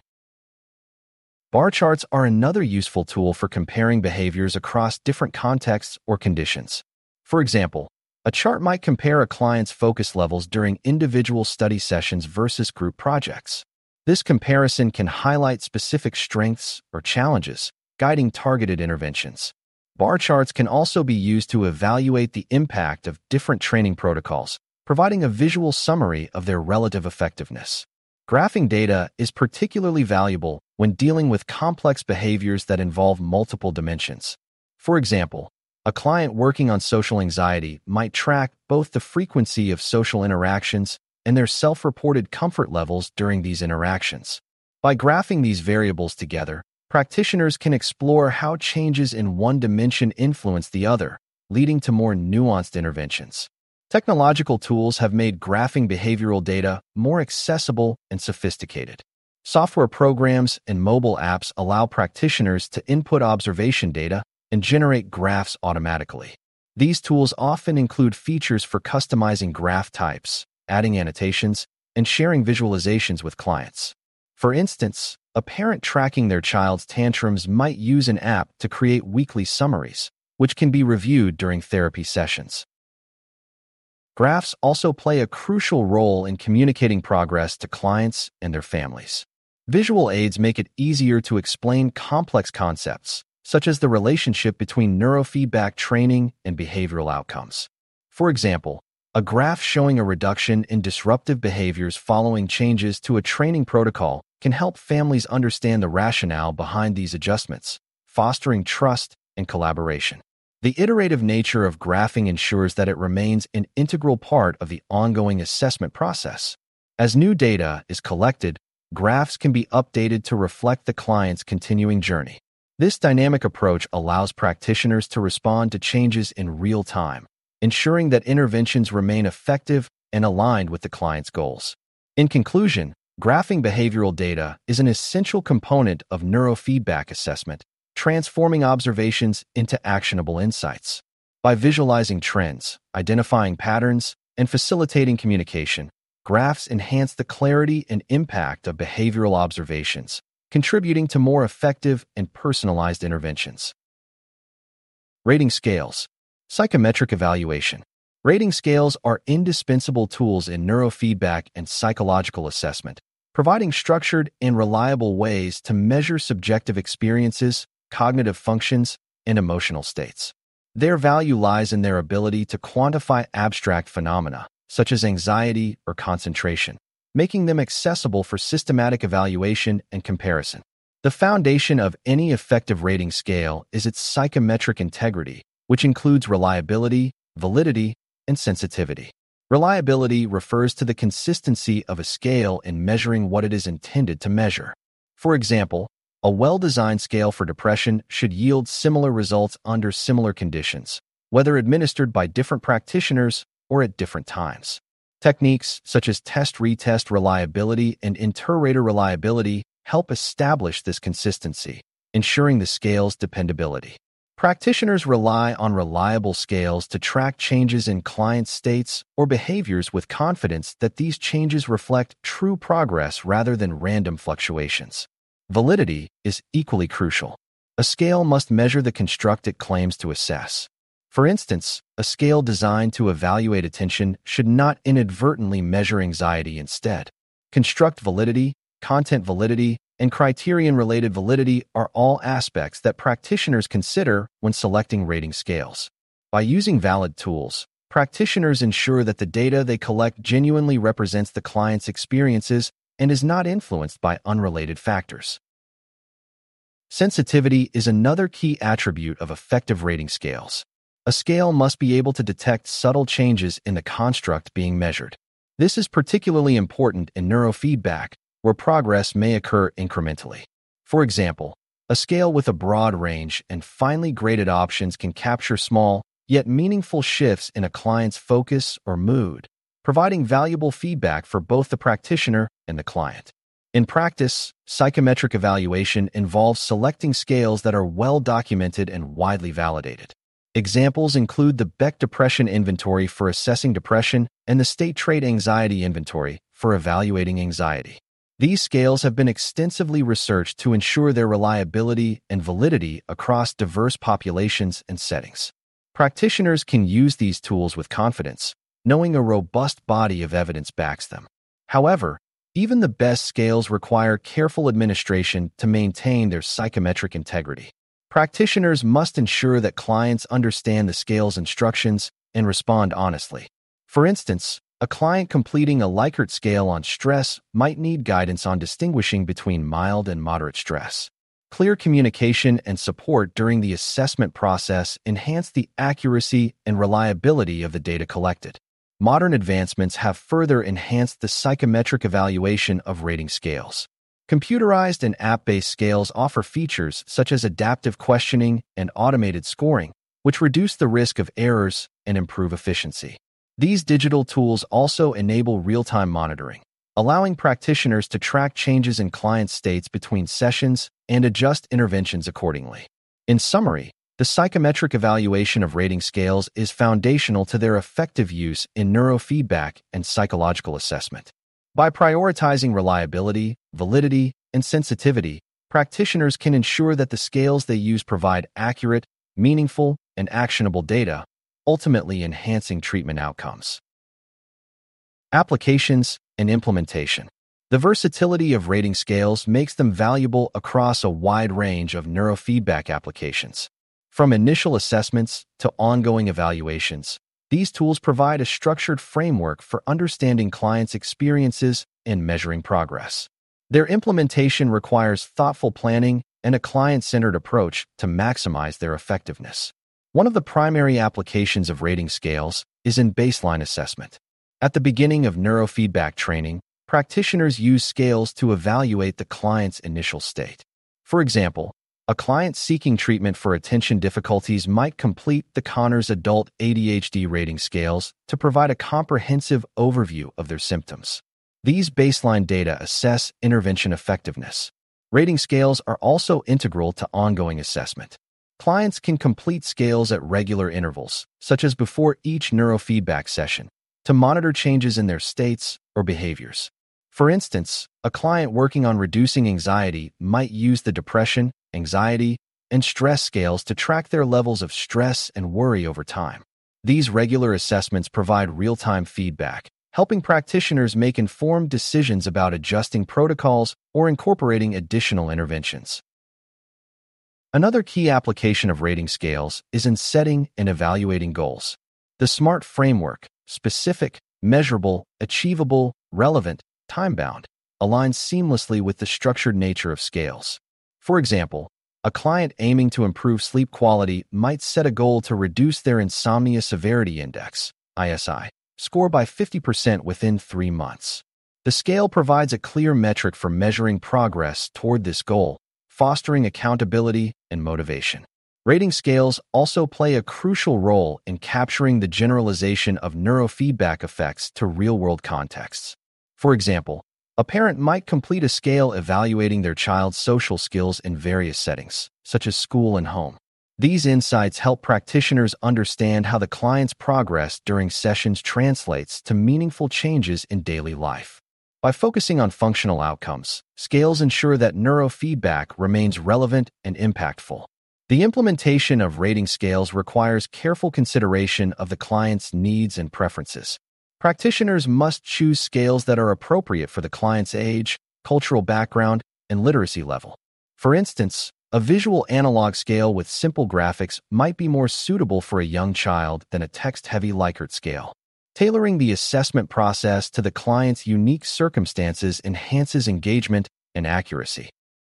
Bar charts are another useful tool for comparing behaviors across different contexts or conditions. For example, a chart might compare a client's focus levels during individual study sessions versus group projects. This comparison can highlight specific strengths or challenges, guiding targeted interventions. Bar charts can also be used to evaluate the impact of different training protocols, providing a visual summary of their relative effectiveness. Graphing data is particularly valuable when dealing with complex behaviors that involve multiple dimensions. For example, a client working on social anxiety might track both the frequency of social interactions and their self-reported comfort levels during these interactions. By graphing these variables together, practitioners can explore how changes in one dimension influence the other, leading to more nuanced interventions. Technological tools have made graphing behavioral data more accessible and sophisticated. Software programs and mobile apps allow practitioners to input observation data and generate graphs automatically. These tools often include features for customizing graph types, adding annotations, and sharing visualizations with clients. For instance, a parent tracking their child's tantrums might use an app to create weekly summaries, which can be reviewed during therapy sessions. Graphs also play a crucial role in communicating progress to clients and their families. Visual aids make it easier to explain complex concepts, such as the relationship between neurofeedback training and behavioral outcomes. For example, a graph showing a reduction in disruptive behaviors following changes to a training protocol can help families understand the rationale behind these adjustments, fostering trust and collaboration. The iterative nature of graphing ensures that it remains an integral part of the ongoing assessment process. As new data is collected, graphs can be updated to reflect the client's continuing journey. This dynamic approach allows practitioners to respond to changes in real time, ensuring that interventions remain effective and aligned with the client's goals. In conclusion, graphing behavioral data is an essential component of neurofeedback assessment, transforming observations into actionable insights. By visualizing trends, identifying patterns, and facilitating communication, graphs enhance the clarity and impact of behavioral observations, contributing to more effective and personalized interventions. Rating scales. Psychometric evaluation. Rating scales are indispensable tools in neurofeedback and psychological assessment, providing structured and reliable ways to measure subjective experiences, cognitive functions, and emotional states. Their value lies in their ability to quantify abstract phenomena, such as anxiety or concentration, making them accessible for systematic evaluation and comparison. The foundation of any effective rating scale is its psychometric integrity, which includes reliability, validity, and sensitivity. Reliability refers to the consistency of a scale in measuring what it is intended to measure. For example, a well-designed scale for depression should yield similar results under similar conditions, whether administered by different practitioners or at different times. Techniques such as test-retest reliability and inter-rater reliability help establish this consistency, ensuring the scale's dependability. Practitioners rely on reliable scales to track changes in client states or behaviors with confidence that these changes reflect true progress rather than random fluctuations. Validity is equally crucial. A scale must measure the construct it claims to assess. For instance, a scale designed to evaluate attention should not inadvertently measure anxiety instead. Construct validity, content validity, and criterion-related validity are all aspects that practitioners consider when selecting rating scales. By using valid tools, practitioners ensure that the data they collect genuinely represents the client's experiences and is not influenced by unrelated factors. Sensitivity is another key attribute of effective rating scales. A scale must be able to detect subtle changes in the construct being measured. This is particularly important in neurofeedback, where progress may occur incrementally. For example, a scale with a broad range and finely graded options can capture small, yet meaningful shifts in a client's focus or mood, providing valuable feedback for both the practitioner and the client. In practice, psychometric evaluation involves selecting scales that are well documented and widely validated. Examples include the Beck Depression Inventory for assessing depression and the State Trait Anxiety Inventory for evaluating anxiety. These scales have been extensively researched to ensure their reliability and validity across diverse populations and settings. Practitioners can use these tools with confidence, knowing a robust body of evidence backs them. However, even the best scales require careful administration to maintain their psychometric integrity. Practitioners must ensure that clients understand the scale's instructions and respond honestly. For instance, a client completing a Likert scale on stress might need guidance on distinguishing between mild and moderate stress. Clear communication and support during the assessment process enhance the accuracy and reliability of the data collected. Modern advancements have further enhanced the psychometric evaluation of rating scales. Computerized and app-based scales offer features such as adaptive questioning and automated scoring, which reduce the risk of errors and improve efficiency. These digital tools also enable real-time monitoring, allowing practitioners to track changes in client states between sessions and adjust interventions accordingly. In summary, the psychometric evaluation of rating scales is foundational to their effective use in neurofeedback and psychological assessment. By prioritizing reliability, validity, and sensitivity, practitioners can ensure that the scales they use provide accurate, meaningful, and actionable data, ultimately enhancing treatment outcomes. Applications and implementation. The versatility of rating scales makes them valuable across a wide range of neurofeedback applications. From initial assessments to ongoing evaluations, these tools provide a structured framework for understanding clients' experiences and measuring progress. Their implementation requires thoughtful planning and a client-centered approach to maximize their effectiveness. One of the primary applications of rating scales is in baseline assessment. At the beginning of neurofeedback training, practitioners use scales to evaluate the client's initial state. For example, a client seeking treatment for attention difficulties might complete the Conners Adult ADHD rating scales to provide a comprehensive overview of their symptoms. These baseline data assess intervention effectiveness. Rating scales are also integral to ongoing assessment. Clients can complete scales at regular intervals, such as before each neurofeedback session, to monitor changes in their states or behaviors. For instance, a client working on reducing anxiety might use the depression, anxiety, and stress scales to track their levels of stress and worry over time. These regular assessments provide real-time feedback, helping practitioners make informed decisions about adjusting protocols or incorporating additional interventions. Another key application of rating scales is in setting and evaluating goals. The SMART framework, specific, measurable, achievable, relevant, time-bound, aligns seamlessly with the structured nature of scales. For example, a client aiming to improve sleep quality might set a goal to reduce their Insomnia Severity Index, ISI, score by 50% within 3 months. The scale provides a clear metric for measuring progress toward this goal, fostering accountability and motivation. Rating scales also play a crucial role in capturing the generalization of neurofeedback effects to real-world contexts. For example, a parent might complete a scale evaluating their child's social skills in various settings, such as school and home. These insights help practitioners understand how the client's progress during sessions translates to meaningful changes in daily life. By focusing on functional outcomes, scales ensure that neurofeedback remains relevant and impactful. The implementation of rating scales requires careful consideration of the client's needs and preferences. Practitioners must choose scales that are appropriate for the client's age, cultural background, and literacy level. For instance, a visual analog scale with simple graphics might be more suitable for a young child than a text-heavy Likert scale. Tailoring the assessment process to the client's unique circumstances enhances engagement and accuracy.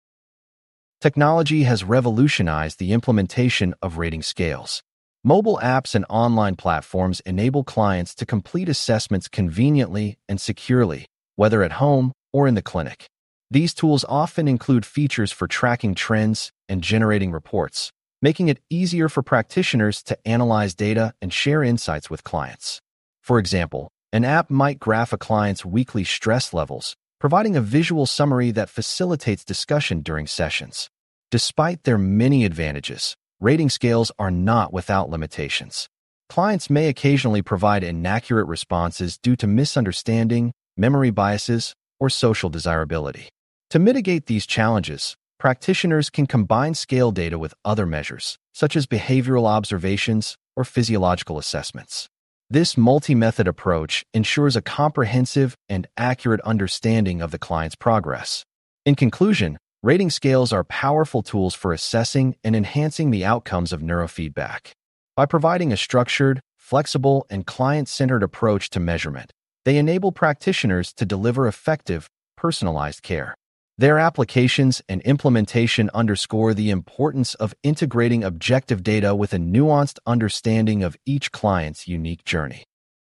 Technology has revolutionized the implementation of rating scales. Mobile apps and online platforms enable clients to complete assessments conveniently and securely, whether at home or in the clinic. These tools often include features for tracking trends and generating reports, making it easier for practitioners to analyze data and share insights with clients. For example, an app might graph a client's weekly stress levels, providing a visual summary that facilitates discussion during sessions. Despite their many advantages, rating scales are not without limitations. Clients may occasionally provide inaccurate responses due to misunderstanding, memory biases, or social desirability. To mitigate these challenges, practitioners can combine scale data with other measures, such as behavioral observations or physiological assessments. This multi-method approach ensures a comprehensive and accurate understanding of the client's progress. In conclusion, rating scales are powerful tools for assessing and enhancing the outcomes of neurofeedback. By providing a structured, flexible, and client-centered approach to measurement, they enable practitioners to deliver effective, personalized care. Their applications and implementation underscore the importance of integrating objective data with a nuanced understanding of each client's unique journey.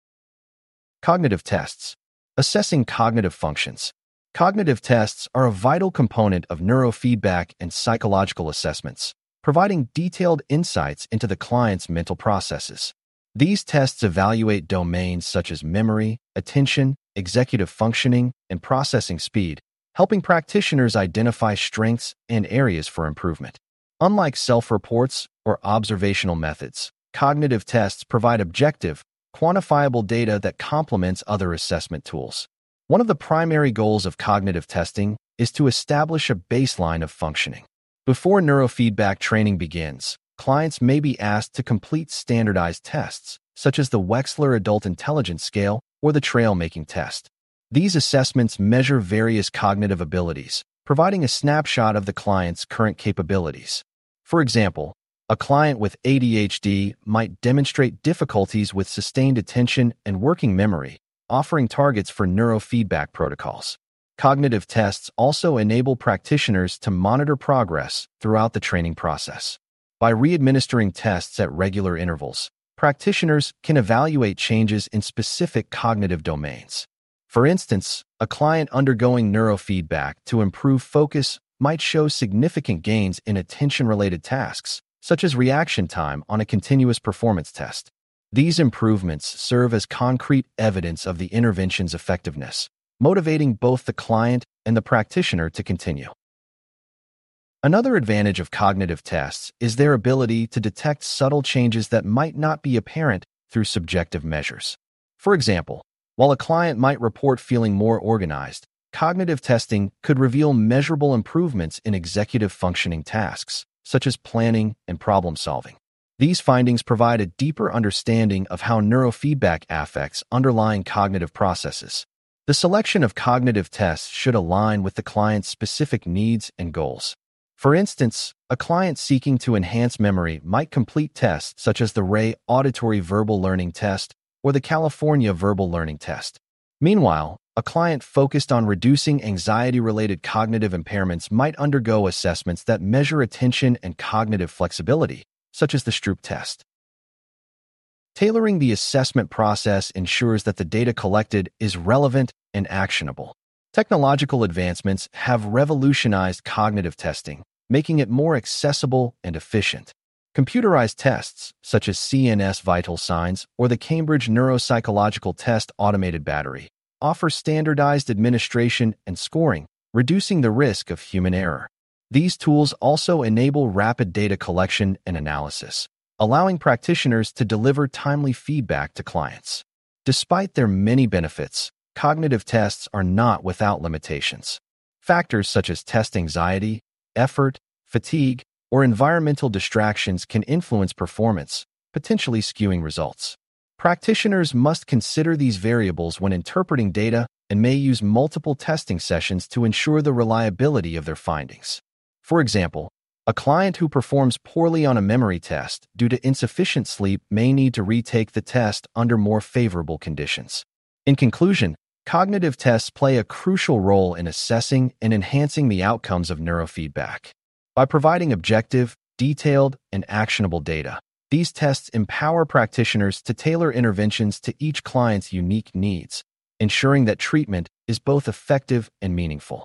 Cognitive tests. Assessing cognitive functions. Cognitive tests are a vital component of neurofeedback and psychological assessments, providing detailed insights into the client's mental processes. These tests evaluate domains such as memory, attention, executive functioning, and processing speed, helping practitioners identify strengths and areas for improvement. Unlike self-reports or observational methods, cognitive tests provide objective, quantifiable data that complements other assessment tools. One of the primary goals of cognitive testing is to establish a baseline of functioning. Before neurofeedback training begins, clients may be asked to complete standardized tests, such as the Wechsler Adult Intelligence Scale or the Trail-Making Test. These assessments measure various cognitive abilities, providing a snapshot of the client's current capabilities. For example, a client with ADHD might demonstrate difficulties with sustained attention and working memory, offering targets for neurofeedback protocols. Cognitive tests also enable practitioners to monitor progress throughout the training process. By re-administering tests at regular intervals, practitioners can evaluate changes in specific cognitive domains. For instance, a client undergoing neurofeedback to improve focus might show significant gains in attention-related tasks, such as reaction time on a continuous performance test. These improvements serve as concrete evidence of the intervention's effectiveness, motivating both the client and the practitioner to continue. Another advantage of cognitive tests is their ability to detect subtle changes that might not be apparent through subjective measures. For example, while a client might report feeling more organized, cognitive testing could reveal measurable improvements in executive functioning tasks, such as planning and problem-solving. These findings provide a deeper understanding of how neurofeedback affects underlying cognitive processes. The selection of cognitive tests should align with the client's specific needs and goals. For instance, a client seeking to enhance memory might complete tests such as the Ray Auditory Verbal Learning Test or the California Verbal Learning Test. Meanwhile, a client focused on reducing anxiety-related cognitive impairments might undergo assessments that measure attention and cognitive flexibility, such as the Stroop test. Tailoring the assessment process ensures that the data collected is relevant and actionable. Technological advancements have revolutionized cognitive testing, making it more accessible and efficient. Computerized tests, such as CNS vital signs or the Cambridge Neuropsychological Test Automated Battery, offer standardized administration and scoring, reducing the risk of human error. These tools also enable rapid data collection and analysis, allowing practitioners to deliver timely feedback to clients. Despite their many benefits, cognitive tests are not without limitations. Factors such as test anxiety, effort, fatigue, or environmental distractions can influence performance, potentially skewing results. Practitioners must consider these variables when interpreting data and may use multiple testing sessions to ensure the reliability of their findings. For example, a client who performs poorly on a memory test due to insufficient sleep may need to retake the test under more favorable conditions. In conclusion, cognitive tests play a crucial role in assessing and enhancing the outcomes of neurofeedback. By providing objective, detailed, and actionable data, these tests empower practitioners to tailor interventions to each client's unique needs, ensuring that treatment is both effective and meaningful.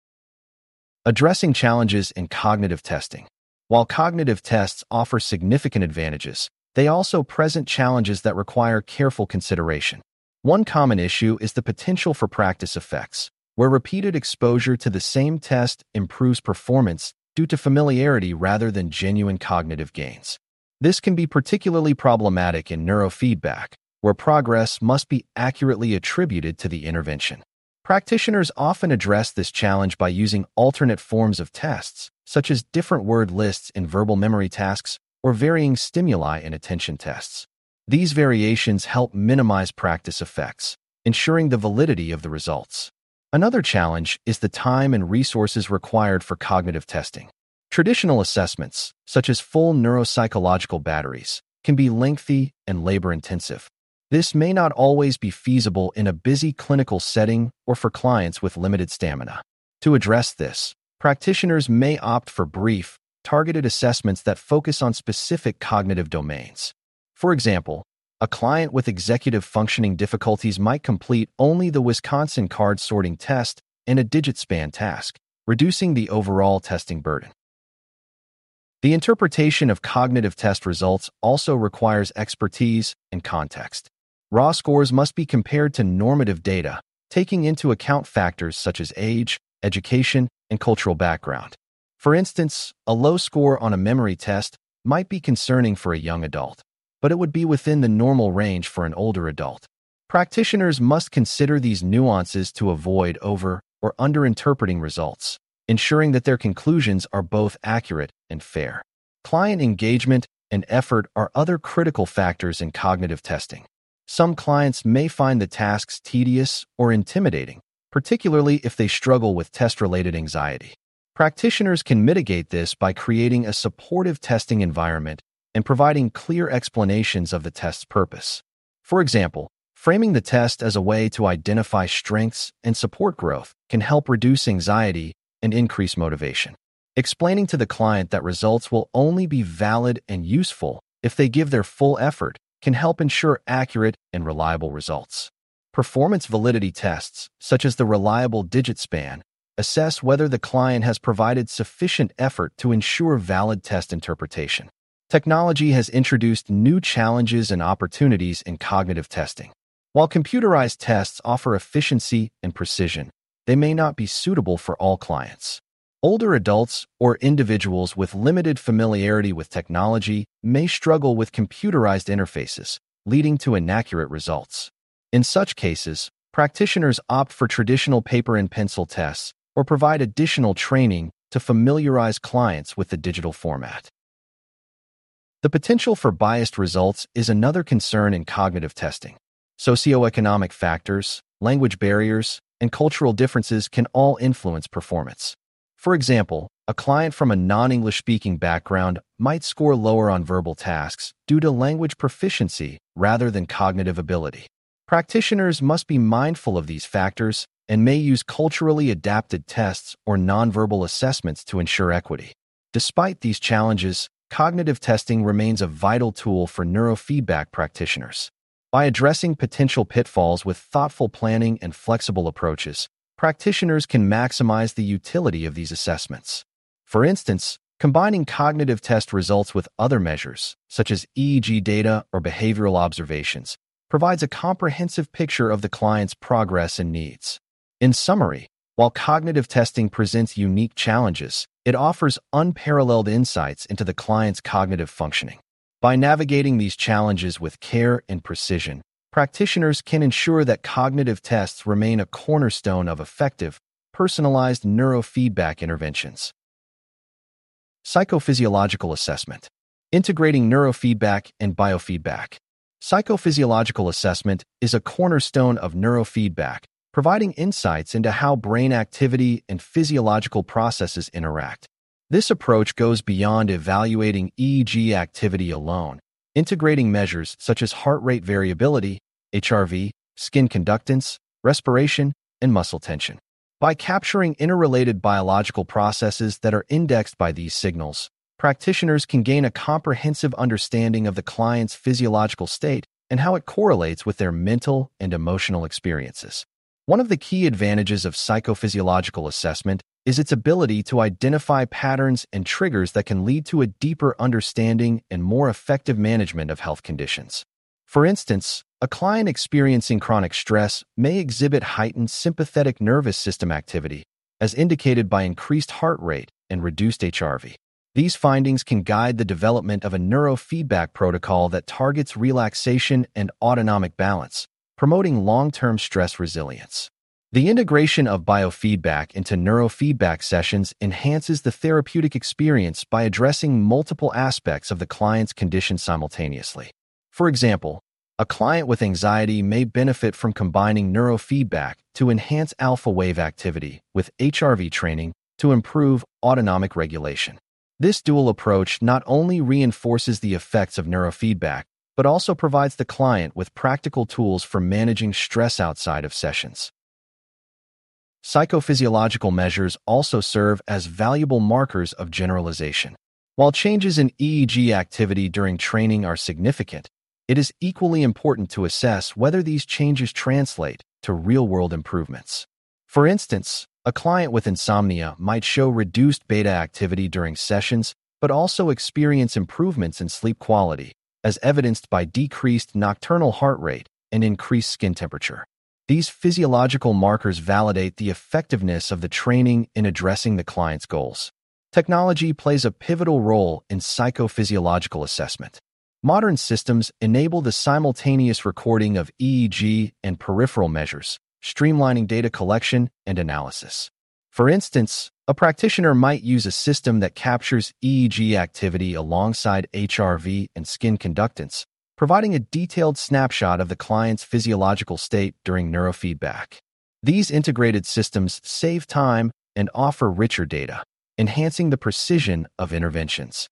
Addressing challenges in cognitive testing. While cognitive tests offer significant advantages, they also present challenges that require careful consideration. One common issue is the potential for practice effects, where repeated exposure to the same test improves performance due to familiarity rather than genuine cognitive gains. This can be particularly problematic in neurofeedback, where progress must be accurately attributed to the intervention. Practitioners often address this challenge by using alternate forms of tests, such as different word lists in verbal memory tasks or varying stimuli in attention tests. These variations help minimize practice effects, ensuring the validity of the results. Another challenge is the time and resources required for cognitive testing. Traditional assessments, such as full neuropsychological batteries, can be lengthy and labor-intensive. This may not always be feasible in a busy clinical setting or for clients with limited stamina. To address this, practitioners may opt for brief, targeted assessments that focus on specific cognitive domains. For example, a client with executive functioning difficulties might complete only the Wisconsin card sorting test and a digit span task, reducing the overall testing burden. The interpretation of cognitive test results also requires expertise and context. Raw scores must be compared to normative data, taking into account factors such as age, education, and cultural background. For instance, a low score on a memory test might be concerning for a young adult, but it would be within the normal range for an older adult. Practitioners must consider these nuances to avoid over- or underinterpreting results, ensuring that their conclusions are both accurate and fair. Client engagement and effort are other critical factors in cognitive testing. Some clients may find the tasks tedious or intimidating, particularly if they struggle with test-related anxiety. Practitioners can mitigate this by creating a supportive testing environment and providing clear explanations of the test's purpose. For example, framing the test as a way to identify strengths and support growth can help reduce anxiety and increase motivation. Explaining to the client that results will only be valid and useful if they give their full effort can help ensure accurate and reliable results. Performance validity tests, such as the reliable digit span, assess whether the client has provided sufficient effort to ensure valid test interpretation. Technology has introduced new challenges and opportunities in cognitive testing. While computerized tests offer efficiency and precision, they may not be suitable for all clients. Older adults or individuals with limited familiarity with technology may struggle with computerized interfaces, leading to inaccurate results. In such cases, practitioners opt for traditional paper and pencil tests or provide additional training to familiarize clients with the digital format. The potential for biased results is another concern in cognitive testing. Socioeconomic factors, language barriers, and cultural differences can all influence performance. For example, a client from a non-English speaking background might score lower on verbal tasks due to language proficiency rather than cognitive ability. Practitioners must be mindful of these factors and may use culturally adapted tests or nonverbal assessments to ensure equity. Despite these challenges, cognitive testing remains a vital tool for neurofeedback practitioners. By addressing potential pitfalls with thoughtful planning and flexible approaches, practitioners can maximize the utility of these assessments. For instance, combining cognitive test results with other measures, such as EEG data or behavioral observations, provides a comprehensive picture of the client's progress and needs. In summary, while cognitive testing presents unique challenges, it offers unparalleled insights into the client's cognitive functioning. By navigating these challenges with care and precision, practitioners can ensure that cognitive tests remain a cornerstone of effective, personalized neurofeedback interventions. Psychophysiological assessment. Integrating neurofeedback and biofeedback. Psychophysiological assessment is a cornerstone of neurofeedback, providing insights into how brain activity and physiological processes interact. This approach goes beyond evaluating EEG activity alone, integrating measures such as heart rate variability, HRV, skin conductance, respiration, and muscle tension. By capturing interrelated biological processes that are indexed by these signals, practitioners can gain a comprehensive understanding of the client's physiological state and how it correlates with their mental and emotional experiences. One of the key advantages of psychophysiological assessment is its ability to identify patterns and triggers that can lead to a deeper understanding and more effective management of health conditions. For instance, a client experiencing chronic stress may exhibit heightened sympathetic nervous system activity, as indicated by increased heart rate and reduced HRV. These findings can guide the development of a neurofeedback protocol that targets relaxation and autonomic balance, promoting long-term stress resilience. The integration of biofeedback into neurofeedback sessions enhances the therapeutic experience by addressing multiple aspects of the client's condition simultaneously. For example, a client with anxiety may benefit from combining neurofeedback to enhance alpha wave activity with HRV training to improve autonomic regulation. This dual approach not only reinforces the effects of neurofeedback, but also provides the client with practical tools for managing stress outside of sessions. Psychophysiological measures also serve as valuable markers of generalization. While changes in EEG activity during training are significant, it is equally important to assess whether these changes translate to real-world improvements. For instance, a client with insomnia might show reduced beta activity during sessions, but also experience improvements in sleep quality, as evidenced by decreased nocturnal heart rate and increased skin temperature. These physiological markers validate the effectiveness of the training in addressing the client's goals. Technology plays a pivotal role in psychophysiological assessment. Modern systems enable the simultaneous recording of EEG and peripheral measures, streamlining data collection and analysis. For instance, a practitioner might use a system that captures EEG activity alongside HRV and skin conductance, providing a detailed snapshot of the client's physiological state during neurofeedback. These integrated systems save time and offer richer data, enhancing the precision of interventions.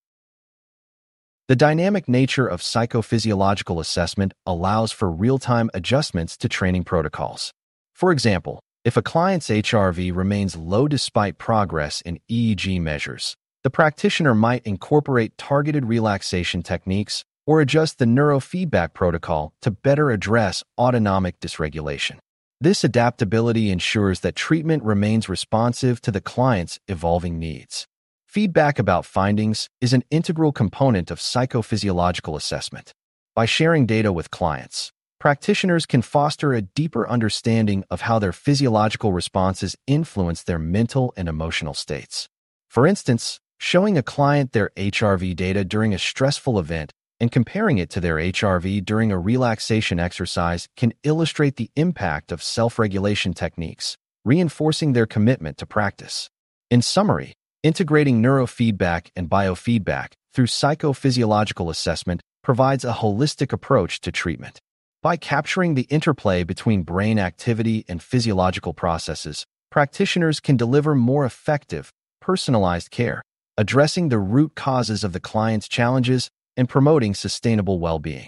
The dynamic nature of psychophysiological assessment allows for real-time adjustments to training protocols. For example, if a client's HRV remains low despite progress in EEG measures, the practitioner might incorporate targeted relaxation techniques or adjust the neurofeedback protocol to better address autonomic dysregulation. This adaptability ensures that treatment remains responsive to the client's evolving needs. Feedback about findings is an integral component of psychophysiological assessment. By sharing data with clients, practitioners can foster a deeper understanding of how their physiological responses influence their mental and emotional states. For instance, showing a client their HRV data during a stressful event and comparing it to their HRV during a relaxation exercise can illustrate the impact of self-regulation techniques, reinforcing their commitment to practice. In summary, integrating neurofeedback and biofeedback through psychophysiological assessment provides a holistic approach to treatment. By capturing the interplay between brain activity and physiological processes, practitioners can deliver more effective, personalized care, addressing the root causes of the client's challenges and promoting sustainable well-being.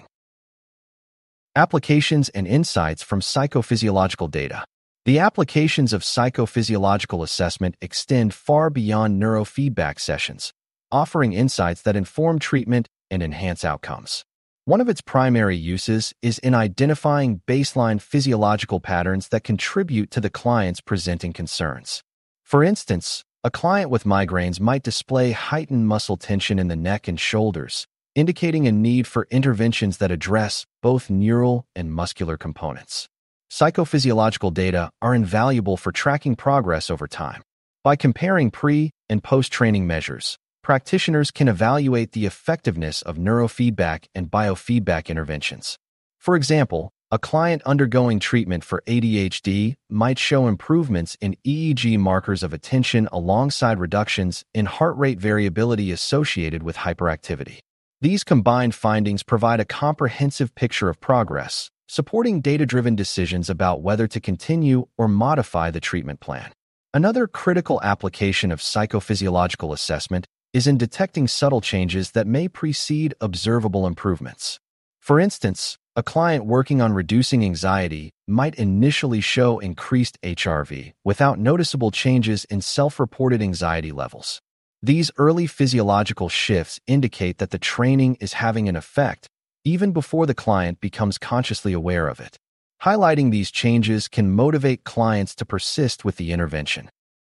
Applications and insights from psychophysiological data. The applications of psychophysiological assessment extend far beyond neurofeedback sessions, offering insights that inform treatment and enhance outcomes. One of its primary uses is in identifying baseline physiological patterns that contribute to the client's presenting concerns. For instance, a client with migraines might display heightened muscle tension in the neck and shoulders, indicating a need for interventions that address both neural and muscular components. Psychophysiological data are invaluable for tracking progress over time. By comparing pre- and post-training measures, practitioners can evaluate the effectiveness of neurofeedback and biofeedback interventions. For example, a client undergoing treatment for ADHD might show improvements in EEG markers of attention alongside reductions in heart rate variability associated with hyperactivity. These combined findings provide a comprehensive picture of progress, supporting data-driven decisions about whether to continue or modify the treatment plan. Another critical application of psychophysiological assessment is in detecting subtle changes that may precede observable improvements. For instance, a client working on reducing anxiety might initially show increased HRV without noticeable changes in self-reported anxiety levels. These early physiological shifts indicate that the training is having an effect even before the client becomes consciously aware of it. Highlighting these changes can motivate clients to persist with the intervention.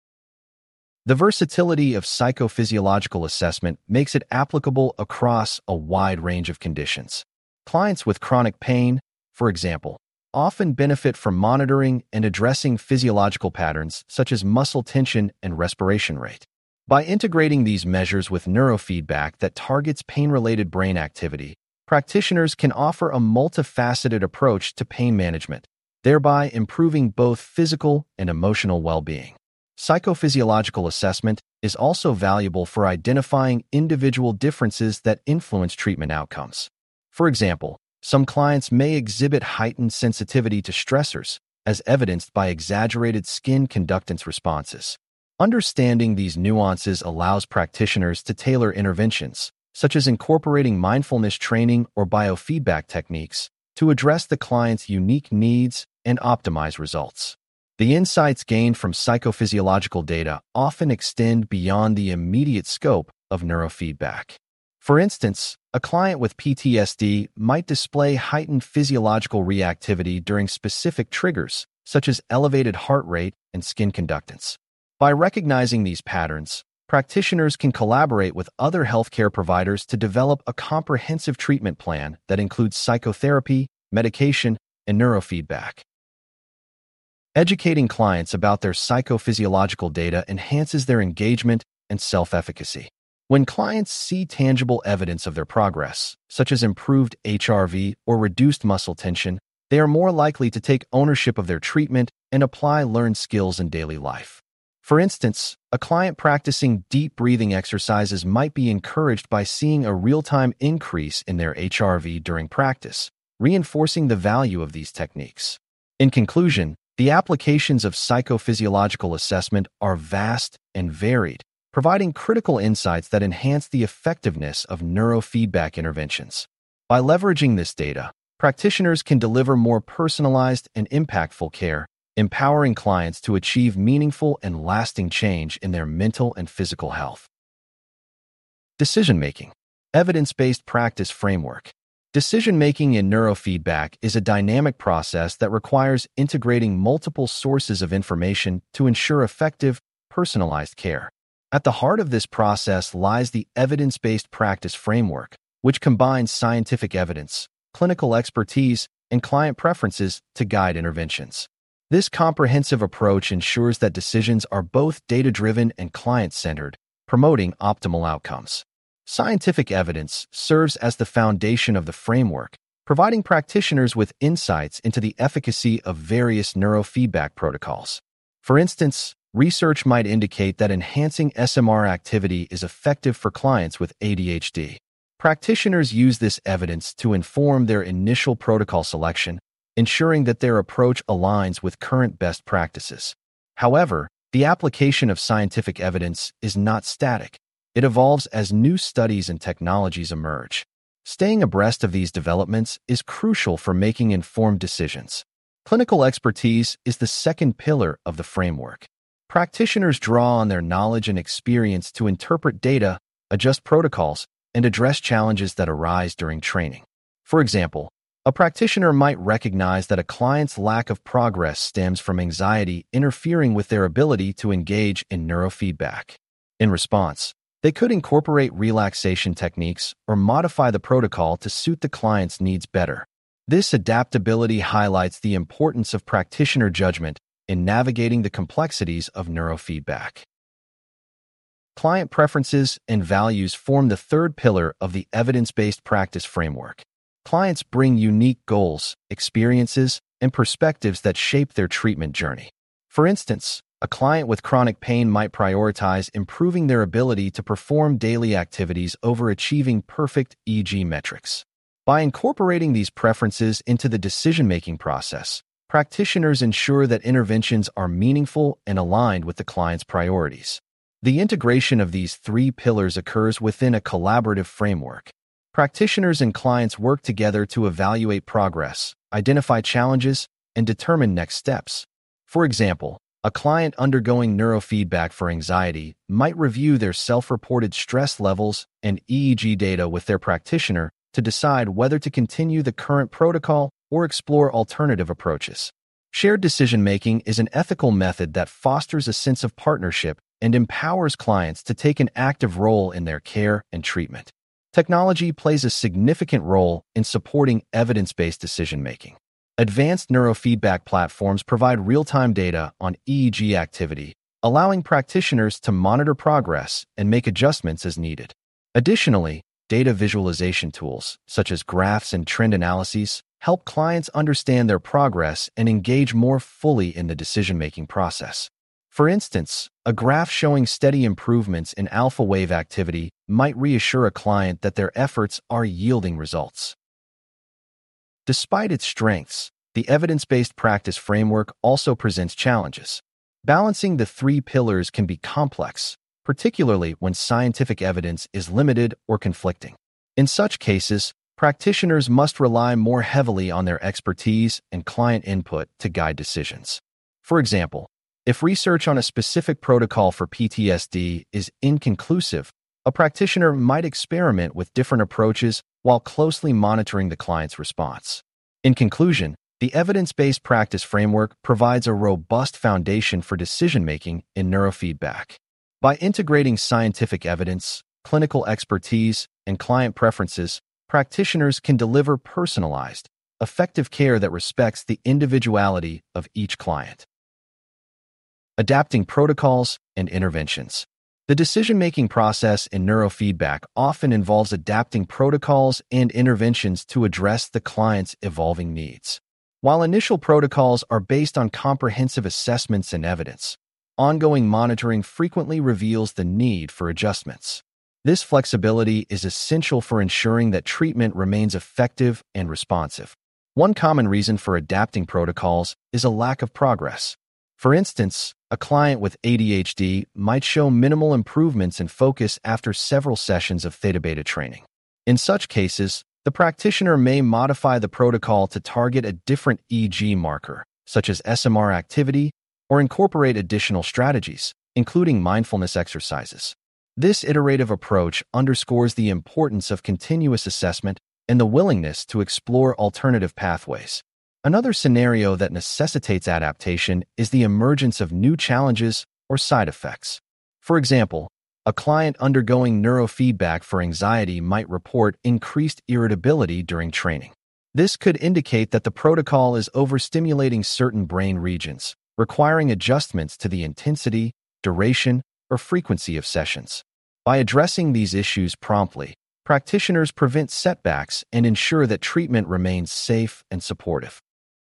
The versatility of psychophysiological assessment makes it applicable across a wide range of conditions. Clients with chronic pain, for example, often benefit from monitoring and addressing physiological patterns such as muscle tension and respiration rate. By integrating these measures with neurofeedback that targets pain-related brain activity, practitioners can offer a multifaceted approach to pain management, thereby improving both physical and emotional well-being. Psychophysiological assessment is also valuable for identifying individual differences that influence treatment outcomes. For example, some clients may exhibit heightened sensitivity to stressors, as evidenced by exaggerated skin conductance responses. Understanding these nuances allows practitioners to tailor interventions, such as incorporating mindfulness training or biofeedback techniques, to address the client's unique needs and optimize results. The insights gained from psychophysiological data often extend beyond the immediate scope of neurofeedback. For instance, a client with PTSD might display heightened physiological reactivity during specific triggers, such as elevated heart rate and skin conductance. By recognizing these patterns, practitioners can collaborate with other healthcare providers to develop a comprehensive treatment plan that includes psychotherapy, medication, and neurofeedback. Educating clients about their psychophysiological data enhances their engagement and self-efficacy. When clients see tangible evidence of their progress, such as improved HRV or reduced muscle tension, they are more likely to take ownership of their treatment and apply learned skills in daily life. For instance, a client practicing deep breathing exercises might be encouraged by seeing a real-time increase in their HRV during practice, reinforcing the value of these techniques. In conclusion, the applications of psychophysiological assessment are vast and varied, providing critical insights that enhance the effectiveness of neurofeedback interventions. By leveraging this data, practitioners can deliver more personalized and impactful care, empowering clients to achieve meaningful and lasting change in their mental and physical health. Decision-making. Evidence-based practice framework. Decision-making in neurofeedback is a dynamic process that requires integrating multiple sources of information to ensure effective, personalized care. At the heart of this process lies the evidence-based practice framework, which combines scientific evidence, clinical expertise, and client preferences to guide interventions. This comprehensive approach ensures that decisions are both data-driven and client-centered, promoting optimal outcomes. Scientific evidence serves as the foundation of the framework, providing practitioners with insights into the efficacy of various neurofeedback protocols. For instance, research might indicate that enhancing SMR activity is effective for clients with ADHD. Practitioners use this evidence to inform their initial protocol selection, ensuring that their approach aligns with current best practices. However, The application of scientific evidence is not static. It evolves as new studies and technologies emerge. Staying abreast of these developments is crucial for making informed decisions. Clinical expertise is the second pillar of the framework. Practitioners draw on their knowledge and experience to interpret data, adjust protocols, and address challenges that arise during training. For example, a practitioner might recognize that a client's lack of progress stems from anxiety interfering with their ability to engage in neurofeedback. In response, they could incorporate relaxation techniques or modify the protocol to suit the client's needs better. This adaptability highlights the importance of practitioner judgment in navigating the complexities of neurofeedback. Client preferences and values form the third pillar of the evidence-based practice framework. Clients bring unique goals, experiences, and perspectives that shape their treatment journey. For instance, a client with chronic pain might prioritize improving their ability to perform daily activities over achieving perfect EEG metrics. By incorporating these preferences into the decision-making process, practitioners ensure that interventions are meaningful and aligned with the client's priorities. The integration of these three pillars occurs within a collaborative framework. Practitioners and clients work together to evaluate progress, identify challenges, and determine next steps. For example, a client undergoing neurofeedback for anxiety might review their self-reported stress levels and EEG data with their practitioner to decide whether to continue the current protocol or explore alternative approaches. Shared decision-making is an ethical method that fosters a sense of partnership and empowers clients to take an active role in their care and treatment. Technology plays a significant role in supporting evidence-based decision-making. Advanced neurofeedback platforms provide real-time data on EEG activity, allowing practitioners to monitor progress and make adjustments as needed. Additionally, data visualization tools, such as graphs and trend analyses, help clients understand their progress and engage more fully in the decision-making process. For instance, a graph showing steady improvements in alpha wave activity might reassure a client that their efforts are yielding results. Despite its strengths, the evidence-based practice framework also presents challenges. Balancing the three pillars can be complex, particularly when scientific evidence is limited or conflicting. In such cases, practitioners must rely more heavily on their expertise and client input to guide decisions. For example, if research on a specific protocol for PTSD is inconclusive, a practitioner might experiment with different approaches while closely monitoring the client's response. In conclusion, the evidence-based practice framework provides a robust foundation for decision-making in neurofeedback. By integrating scientific evidence, clinical expertise, and client preferences, practitioners can deliver personalized, effective care that respects the individuality of each client. Adapting protocols and interventions. The decision-making process in neurofeedback often involves adapting protocols and interventions to address the client's evolving needs. While initial protocols are based on comprehensive assessments and evidence, ongoing monitoring frequently reveals the need for adjustments. This flexibility is essential for ensuring that treatment remains effective and responsive. One common reason for adapting protocols is a lack of progress. For instance, a client with ADHD might show minimal improvements in focus after several sessions of theta-beta training. In such cases, the practitioner may modify the protocol to target a different EEG marker, such as SMR activity, or incorporate additional strategies, including mindfulness exercises. This iterative approach underscores the importance of continuous assessment and the willingness to explore alternative pathways. Another scenario that necessitates adaptation is the emergence of new challenges or side effects. For example, a client undergoing neurofeedback for anxiety might report increased irritability during training. This could indicate that the protocol is overstimulating certain brain regions, requiring adjustments to the intensity, duration, or frequency of sessions. By addressing these issues promptly, practitioners prevent setbacks and ensure that treatment remains safe and supportive.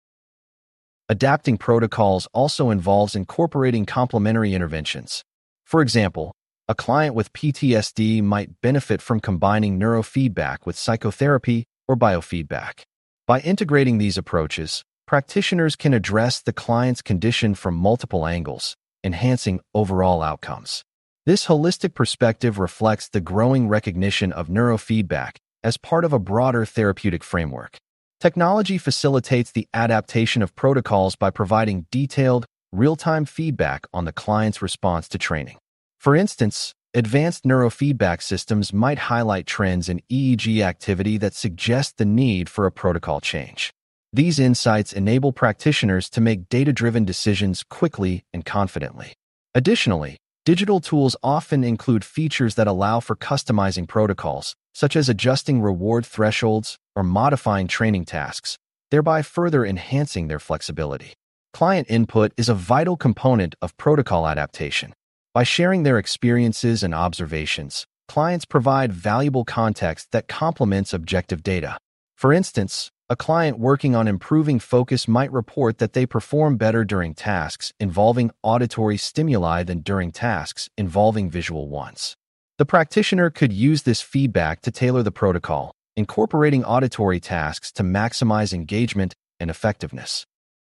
Adapting protocols also involves incorporating complementary interventions. For example, a client with PTSD might benefit from combining neurofeedback with psychotherapy or biofeedback. By integrating these approaches, practitioners can address the client's condition from multiple angles, enhancing overall outcomes. This holistic perspective reflects the growing recognition of neurofeedback as part of a broader therapeutic framework. Technology facilitates the adaptation of protocols by providing detailed, real-time feedback on the client's response to training. For instance, advanced neurofeedback systems might highlight trends in EEG activity that suggest the need for a protocol change. These insights enable practitioners to make data-driven decisions quickly and confidently. Additionally, digital tools often include features that allow for customizing protocols, such as adjusting reward thresholds or modifying training tasks, thereby further enhancing their flexibility. Client input is a vital component of protocol adaptation. By sharing their experiences and observations, clients provide valuable context that complements objective data. For instance, a client working on improving focus might report that they perform better during tasks involving auditory stimuli than during tasks involving visual ones. The practitioner could use this feedback to tailor the protocol, incorporating auditory tasks to maximize engagement and effectiveness.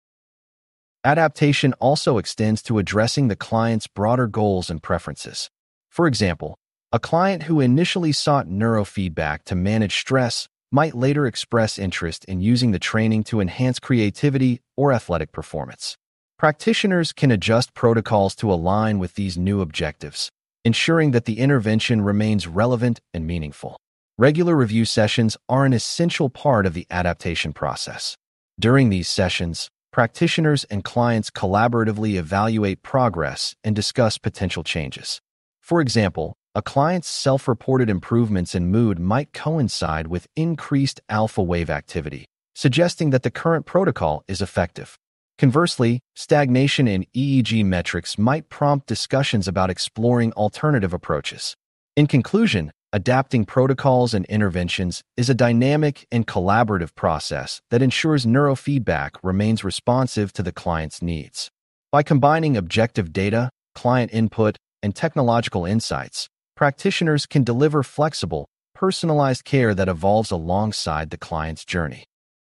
Adaptation also extends to addressing the client's broader goals and preferences. For example, a client who initially sought neurofeedback to manage stress might later express interest in using the training to enhance creativity or athletic performance. Practitioners can adjust protocols to align with these new objectives, ensuring that the intervention remains relevant and meaningful. Regular review sessions are an essential part of the adaptation process. During these sessions, practitioners and clients collaboratively evaluate progress and discuss potential changes. For example, a client's self-reported improvements in mood might coincide with increased alpha wave activity, suggesting that the current protocol is effective. Conversely, stagnation in EEG metrics might prompt discussions about exploring alternative approaches. In conclusion, adapting protocols and interventions is a dynamic and collaborative process that ensures neurofeedback remains responsive to the client's needs. By combining objective data, client input, and technological insights, practitioners can deliver flexible, personalized care that evolves alongside the client's journey.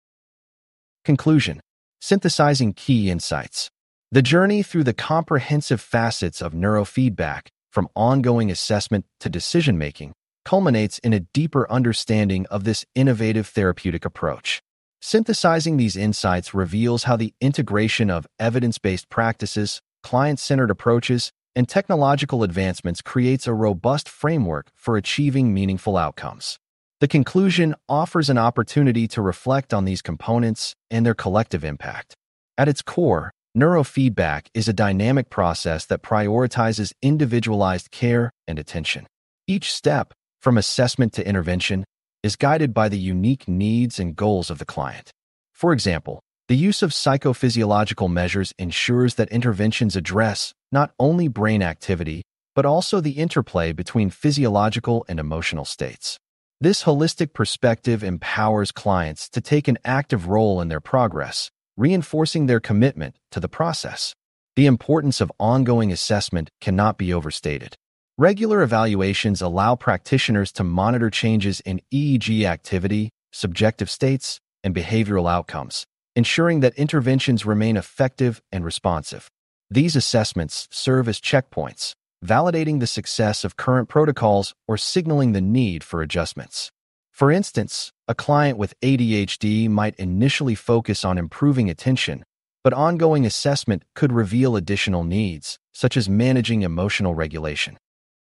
Conclusion: synthesizing key insights. The journey through the comprehensive facets of neurofeedback, from ongoing assessment to decision-making, culminates in a deeper understanding of this innovative therapeutic approach. Synthesizing these insights reveals how the integration of evidence-based practices, client-centered approaches, and technological advancements creates a robust framework for achieving meaningful outcomes. The conclusion offers an opportunity to reflect on these components and their collective impact. At its core, neurofeedback is a dynamic process that prioritizes individualized care and attention. Each step, from assessment to intervention, is guided by the unique needs and goals of the client. For example, the use of psychophysiological measures ensures that interventions address not only brain activity, but also the interplay between physiological and emotional states. This holistic perspective empowers clients to take an active role in their progress, reinforcing their commitment to the process. The importance of ongoing assessment cannot be overstated. Regular evaluations allow practitioners to monitor changes in EEG activity, subjective states, and behavioral outcomes, ensuring that interventions remain effective and responsive. These assessments serve as checkpoints, validating the success of current protocols or signaling the need for adjustments. For instance, a client with ADHD might initially focus on improving attention, but ongoing assessment could reveal additional needs, such as managing emotional regulation.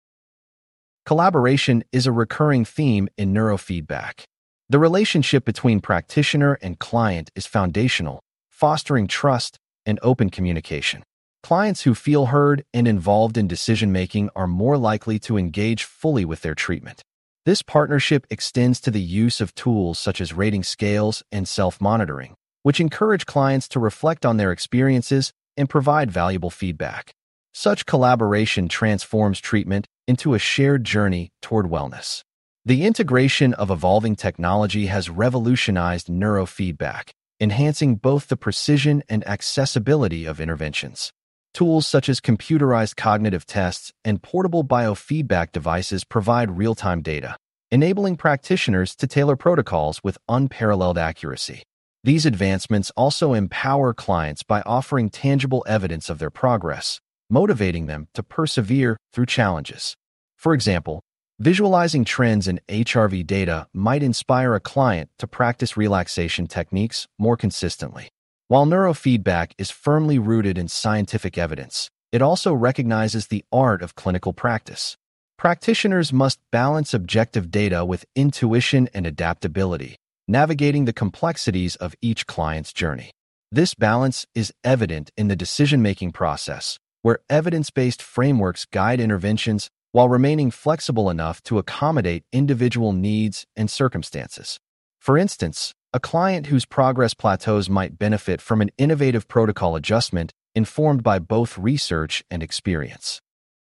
Collaboration is a recurring theme in neurofeedback. The relationship between practitioner and client is foundational, fostering trust and open communication. Clients who feel heard and involved in decision-making are more likely to engage fully with their treatment. This partnership extends to the use of tools such as rating scales and self-monitoring, which encourage clients to reflect on their experiences and provide valuable feedback. Such collaboration transforms treatment into a shared journey toward wellness. The integration of evolving technology has revolutionized neurofeedback, enhancing both the precision and accessibility of interventions. Tools such as computerized cognitive tests and portable biofeedback devices provide real-time data, enabling practitioners to tailor protocols with unparalleled accuracy. These advancements also empower clients by offering tangible evidence of their progress, motivating them to persevere through challenges. For example, visualizing trends in HRV data might inspire a client to practice relaxation techniques more consistently. While neurofeedback is firmly rooted in scientific evidence, it also recognizes the art of clinical practice. Practitioners must balance objective data with intuition and adaptability, navigating the complexities of each client's journey. This balance is evident in the decision-making process, where evidence-based frameworks guide interventions while remaining flexible enough to accommodate individual needs and circumstances. For instance, a client whose progress plateaus might benefit from an innovative protocol adjustment informed by both research and experience.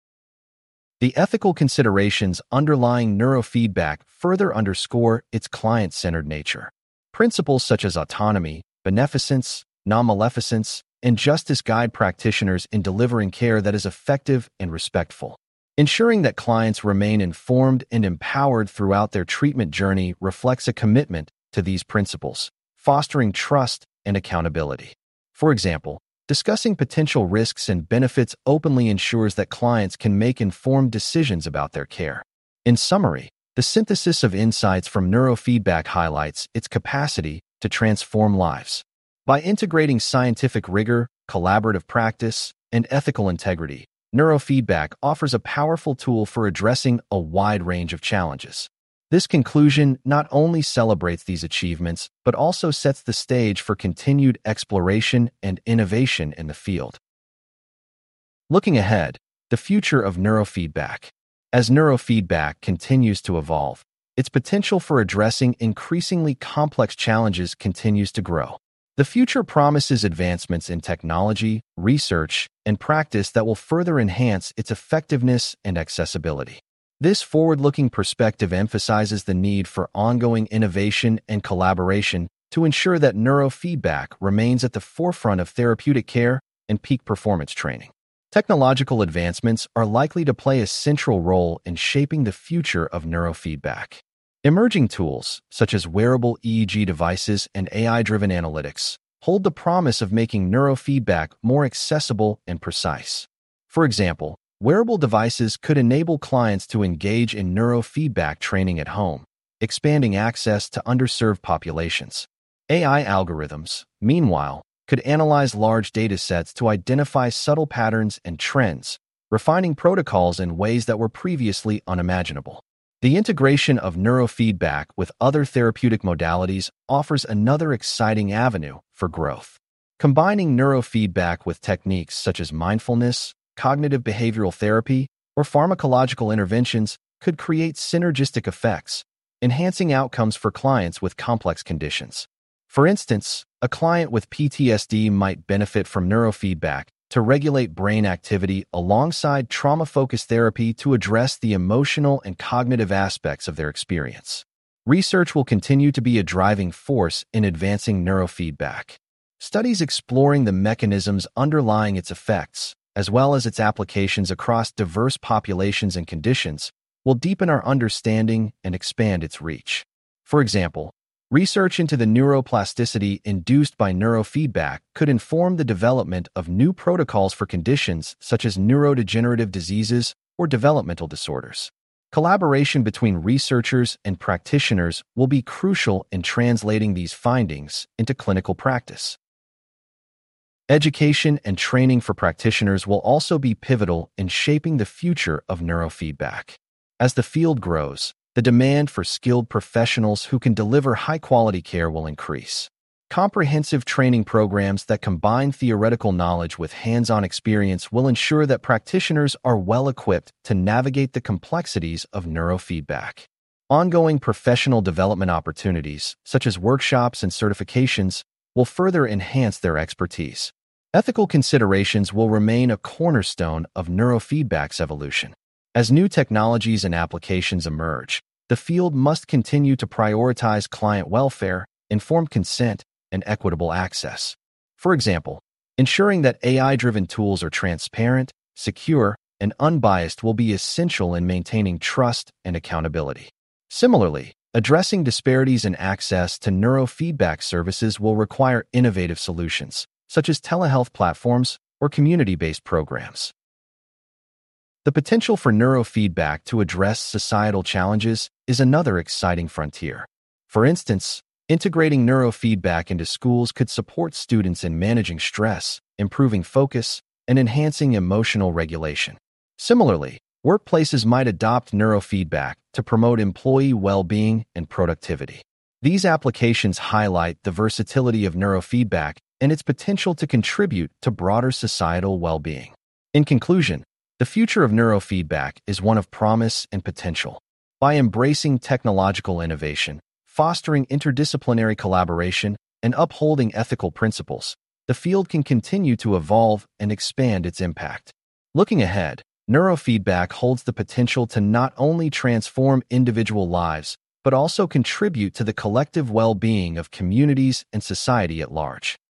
The ethical considerations underlying neurofeedback further underscore its client-centered nature. Principles such as autonomy, beneficence, non-maleficence, and justice guide practitioners in delivering care that is effective and respectful. Ensuring that clients remain informed and empowered throughout their treatment journey reflects a commitment to these principles, fostering trust and accountability. For example, discussing potential risks and benefits openly ensures that clients can make informed decisions about their care. In summary, the synthesis of insights from neurofeedback highlights its capacity to transform lives. By integrating scientific rigor, collaborative practice, and ethical integrity, neurofeedback offers a powerful tool for addressing a wide range of challenges. This conclusion not only celebrates these achievements, but also sets the stage for continued exploration and innovation in the field. Looking ahead, the future of neurofeedback. As neurofeedback continues to evolve, its potential for addressing increasingly complex challenges continues to grow. The future promises advancements in technology, research, and practice that will further enhance its effectiveness and accessibility. This forward-looking perspective emphasizes the need for ongoing innovation and collaboration to ensure that neurofeedback remains at the forefront of therapeutic care and peak performance training. Technological advancements are likely to play a central role in shaping the future of neurofeedback. Emerging tools, such as wearable EEG devices and AI-driven analytics, hold the promise of making neurofeedback more accessible and precise. For example, wearable devices could enable clients to engage in neurofeedback training at home, expanding access to underserved populations. AI algorithms, meanwhile, could analyze large data sets to identify subtle patterns and trends, refining protocols in ways that were previously unimaginable. The integration of neurofeedback with other therapeutic modalities offers another exciting avenue for growth. Combining neurofeedback with techniques such as mindfulness, cognitive behavioral therapy, or pharmacological interventions could create synergistic effects, enhancing outcomes for clients with complex conditions. For instance, a client with PTSD might benefit from neurofeedback to regulate brain activity alongside trauma-focused therapy to address the emotional and cognitive aspects of their experience. Research will continue to be a driving force in advancing neurofeedback. Studies exploring the mechanisms underlying its effects, as well as its applications across diverse populations and conditions, will deepen our understanding and expand its reach. For example, research into the neuroplasticity induced by neurofeedback could inform the development of new protocols for conditions such as neurodegenerative diseases or developmental disorders. Collaboration between researchers and practitioners will be crucial in translating these findings into clinical practice. Education and training for practitioners will also be pivotal in shaping the future of neurofeedback. As the field grows, the demand for skilled professionals who can deliver high-quality care will increase. Comprehensive training programs that combine theoretical knowledge with hands-on experience will ensure that practitioners are well-equipped to navigate the complexities of neurofeedback. Ongoing professional development opportunities, such as workshops and certifications, will further enhance their expertise. Ethical considerations will remain a cornerstone of neurofeedback's evolution. As new technologies and applications emerge, the field must continue to prioritize client welfare, informed consent, and equitable access. For example, ensuring that AI-driven tools are transparent, secure, and unbiased will be essential in maintaining trust and accountability. Similarly, addressing disparities in access to neurofeedback services will require innovative solutions, such as telehealth platforms or community-based programs. The potential for neurofeedback to address societal challenges is another exciting frontier. For instance, integrating neurofeedback into schools could support students in managing stress, improving focus, and enhancing emotional regulation. Similarly, workplaces might adopt neurofeedback to promote employee well-being and productivity. These applications highlight the versatility of neurofeedback and its potential to contribute to broader societal well-being. In conclusion, the future of neurofeedback is one of promise and potential. By embracing technological innovation, fostering interdisciplinary collaboration, and upholding ethical principles, the field can continue to evolve and expand its impact. Looking ahead, neurofeedback holds the potential to not only transform individual lives, but also contribute to the collective well-being of communities and society at large.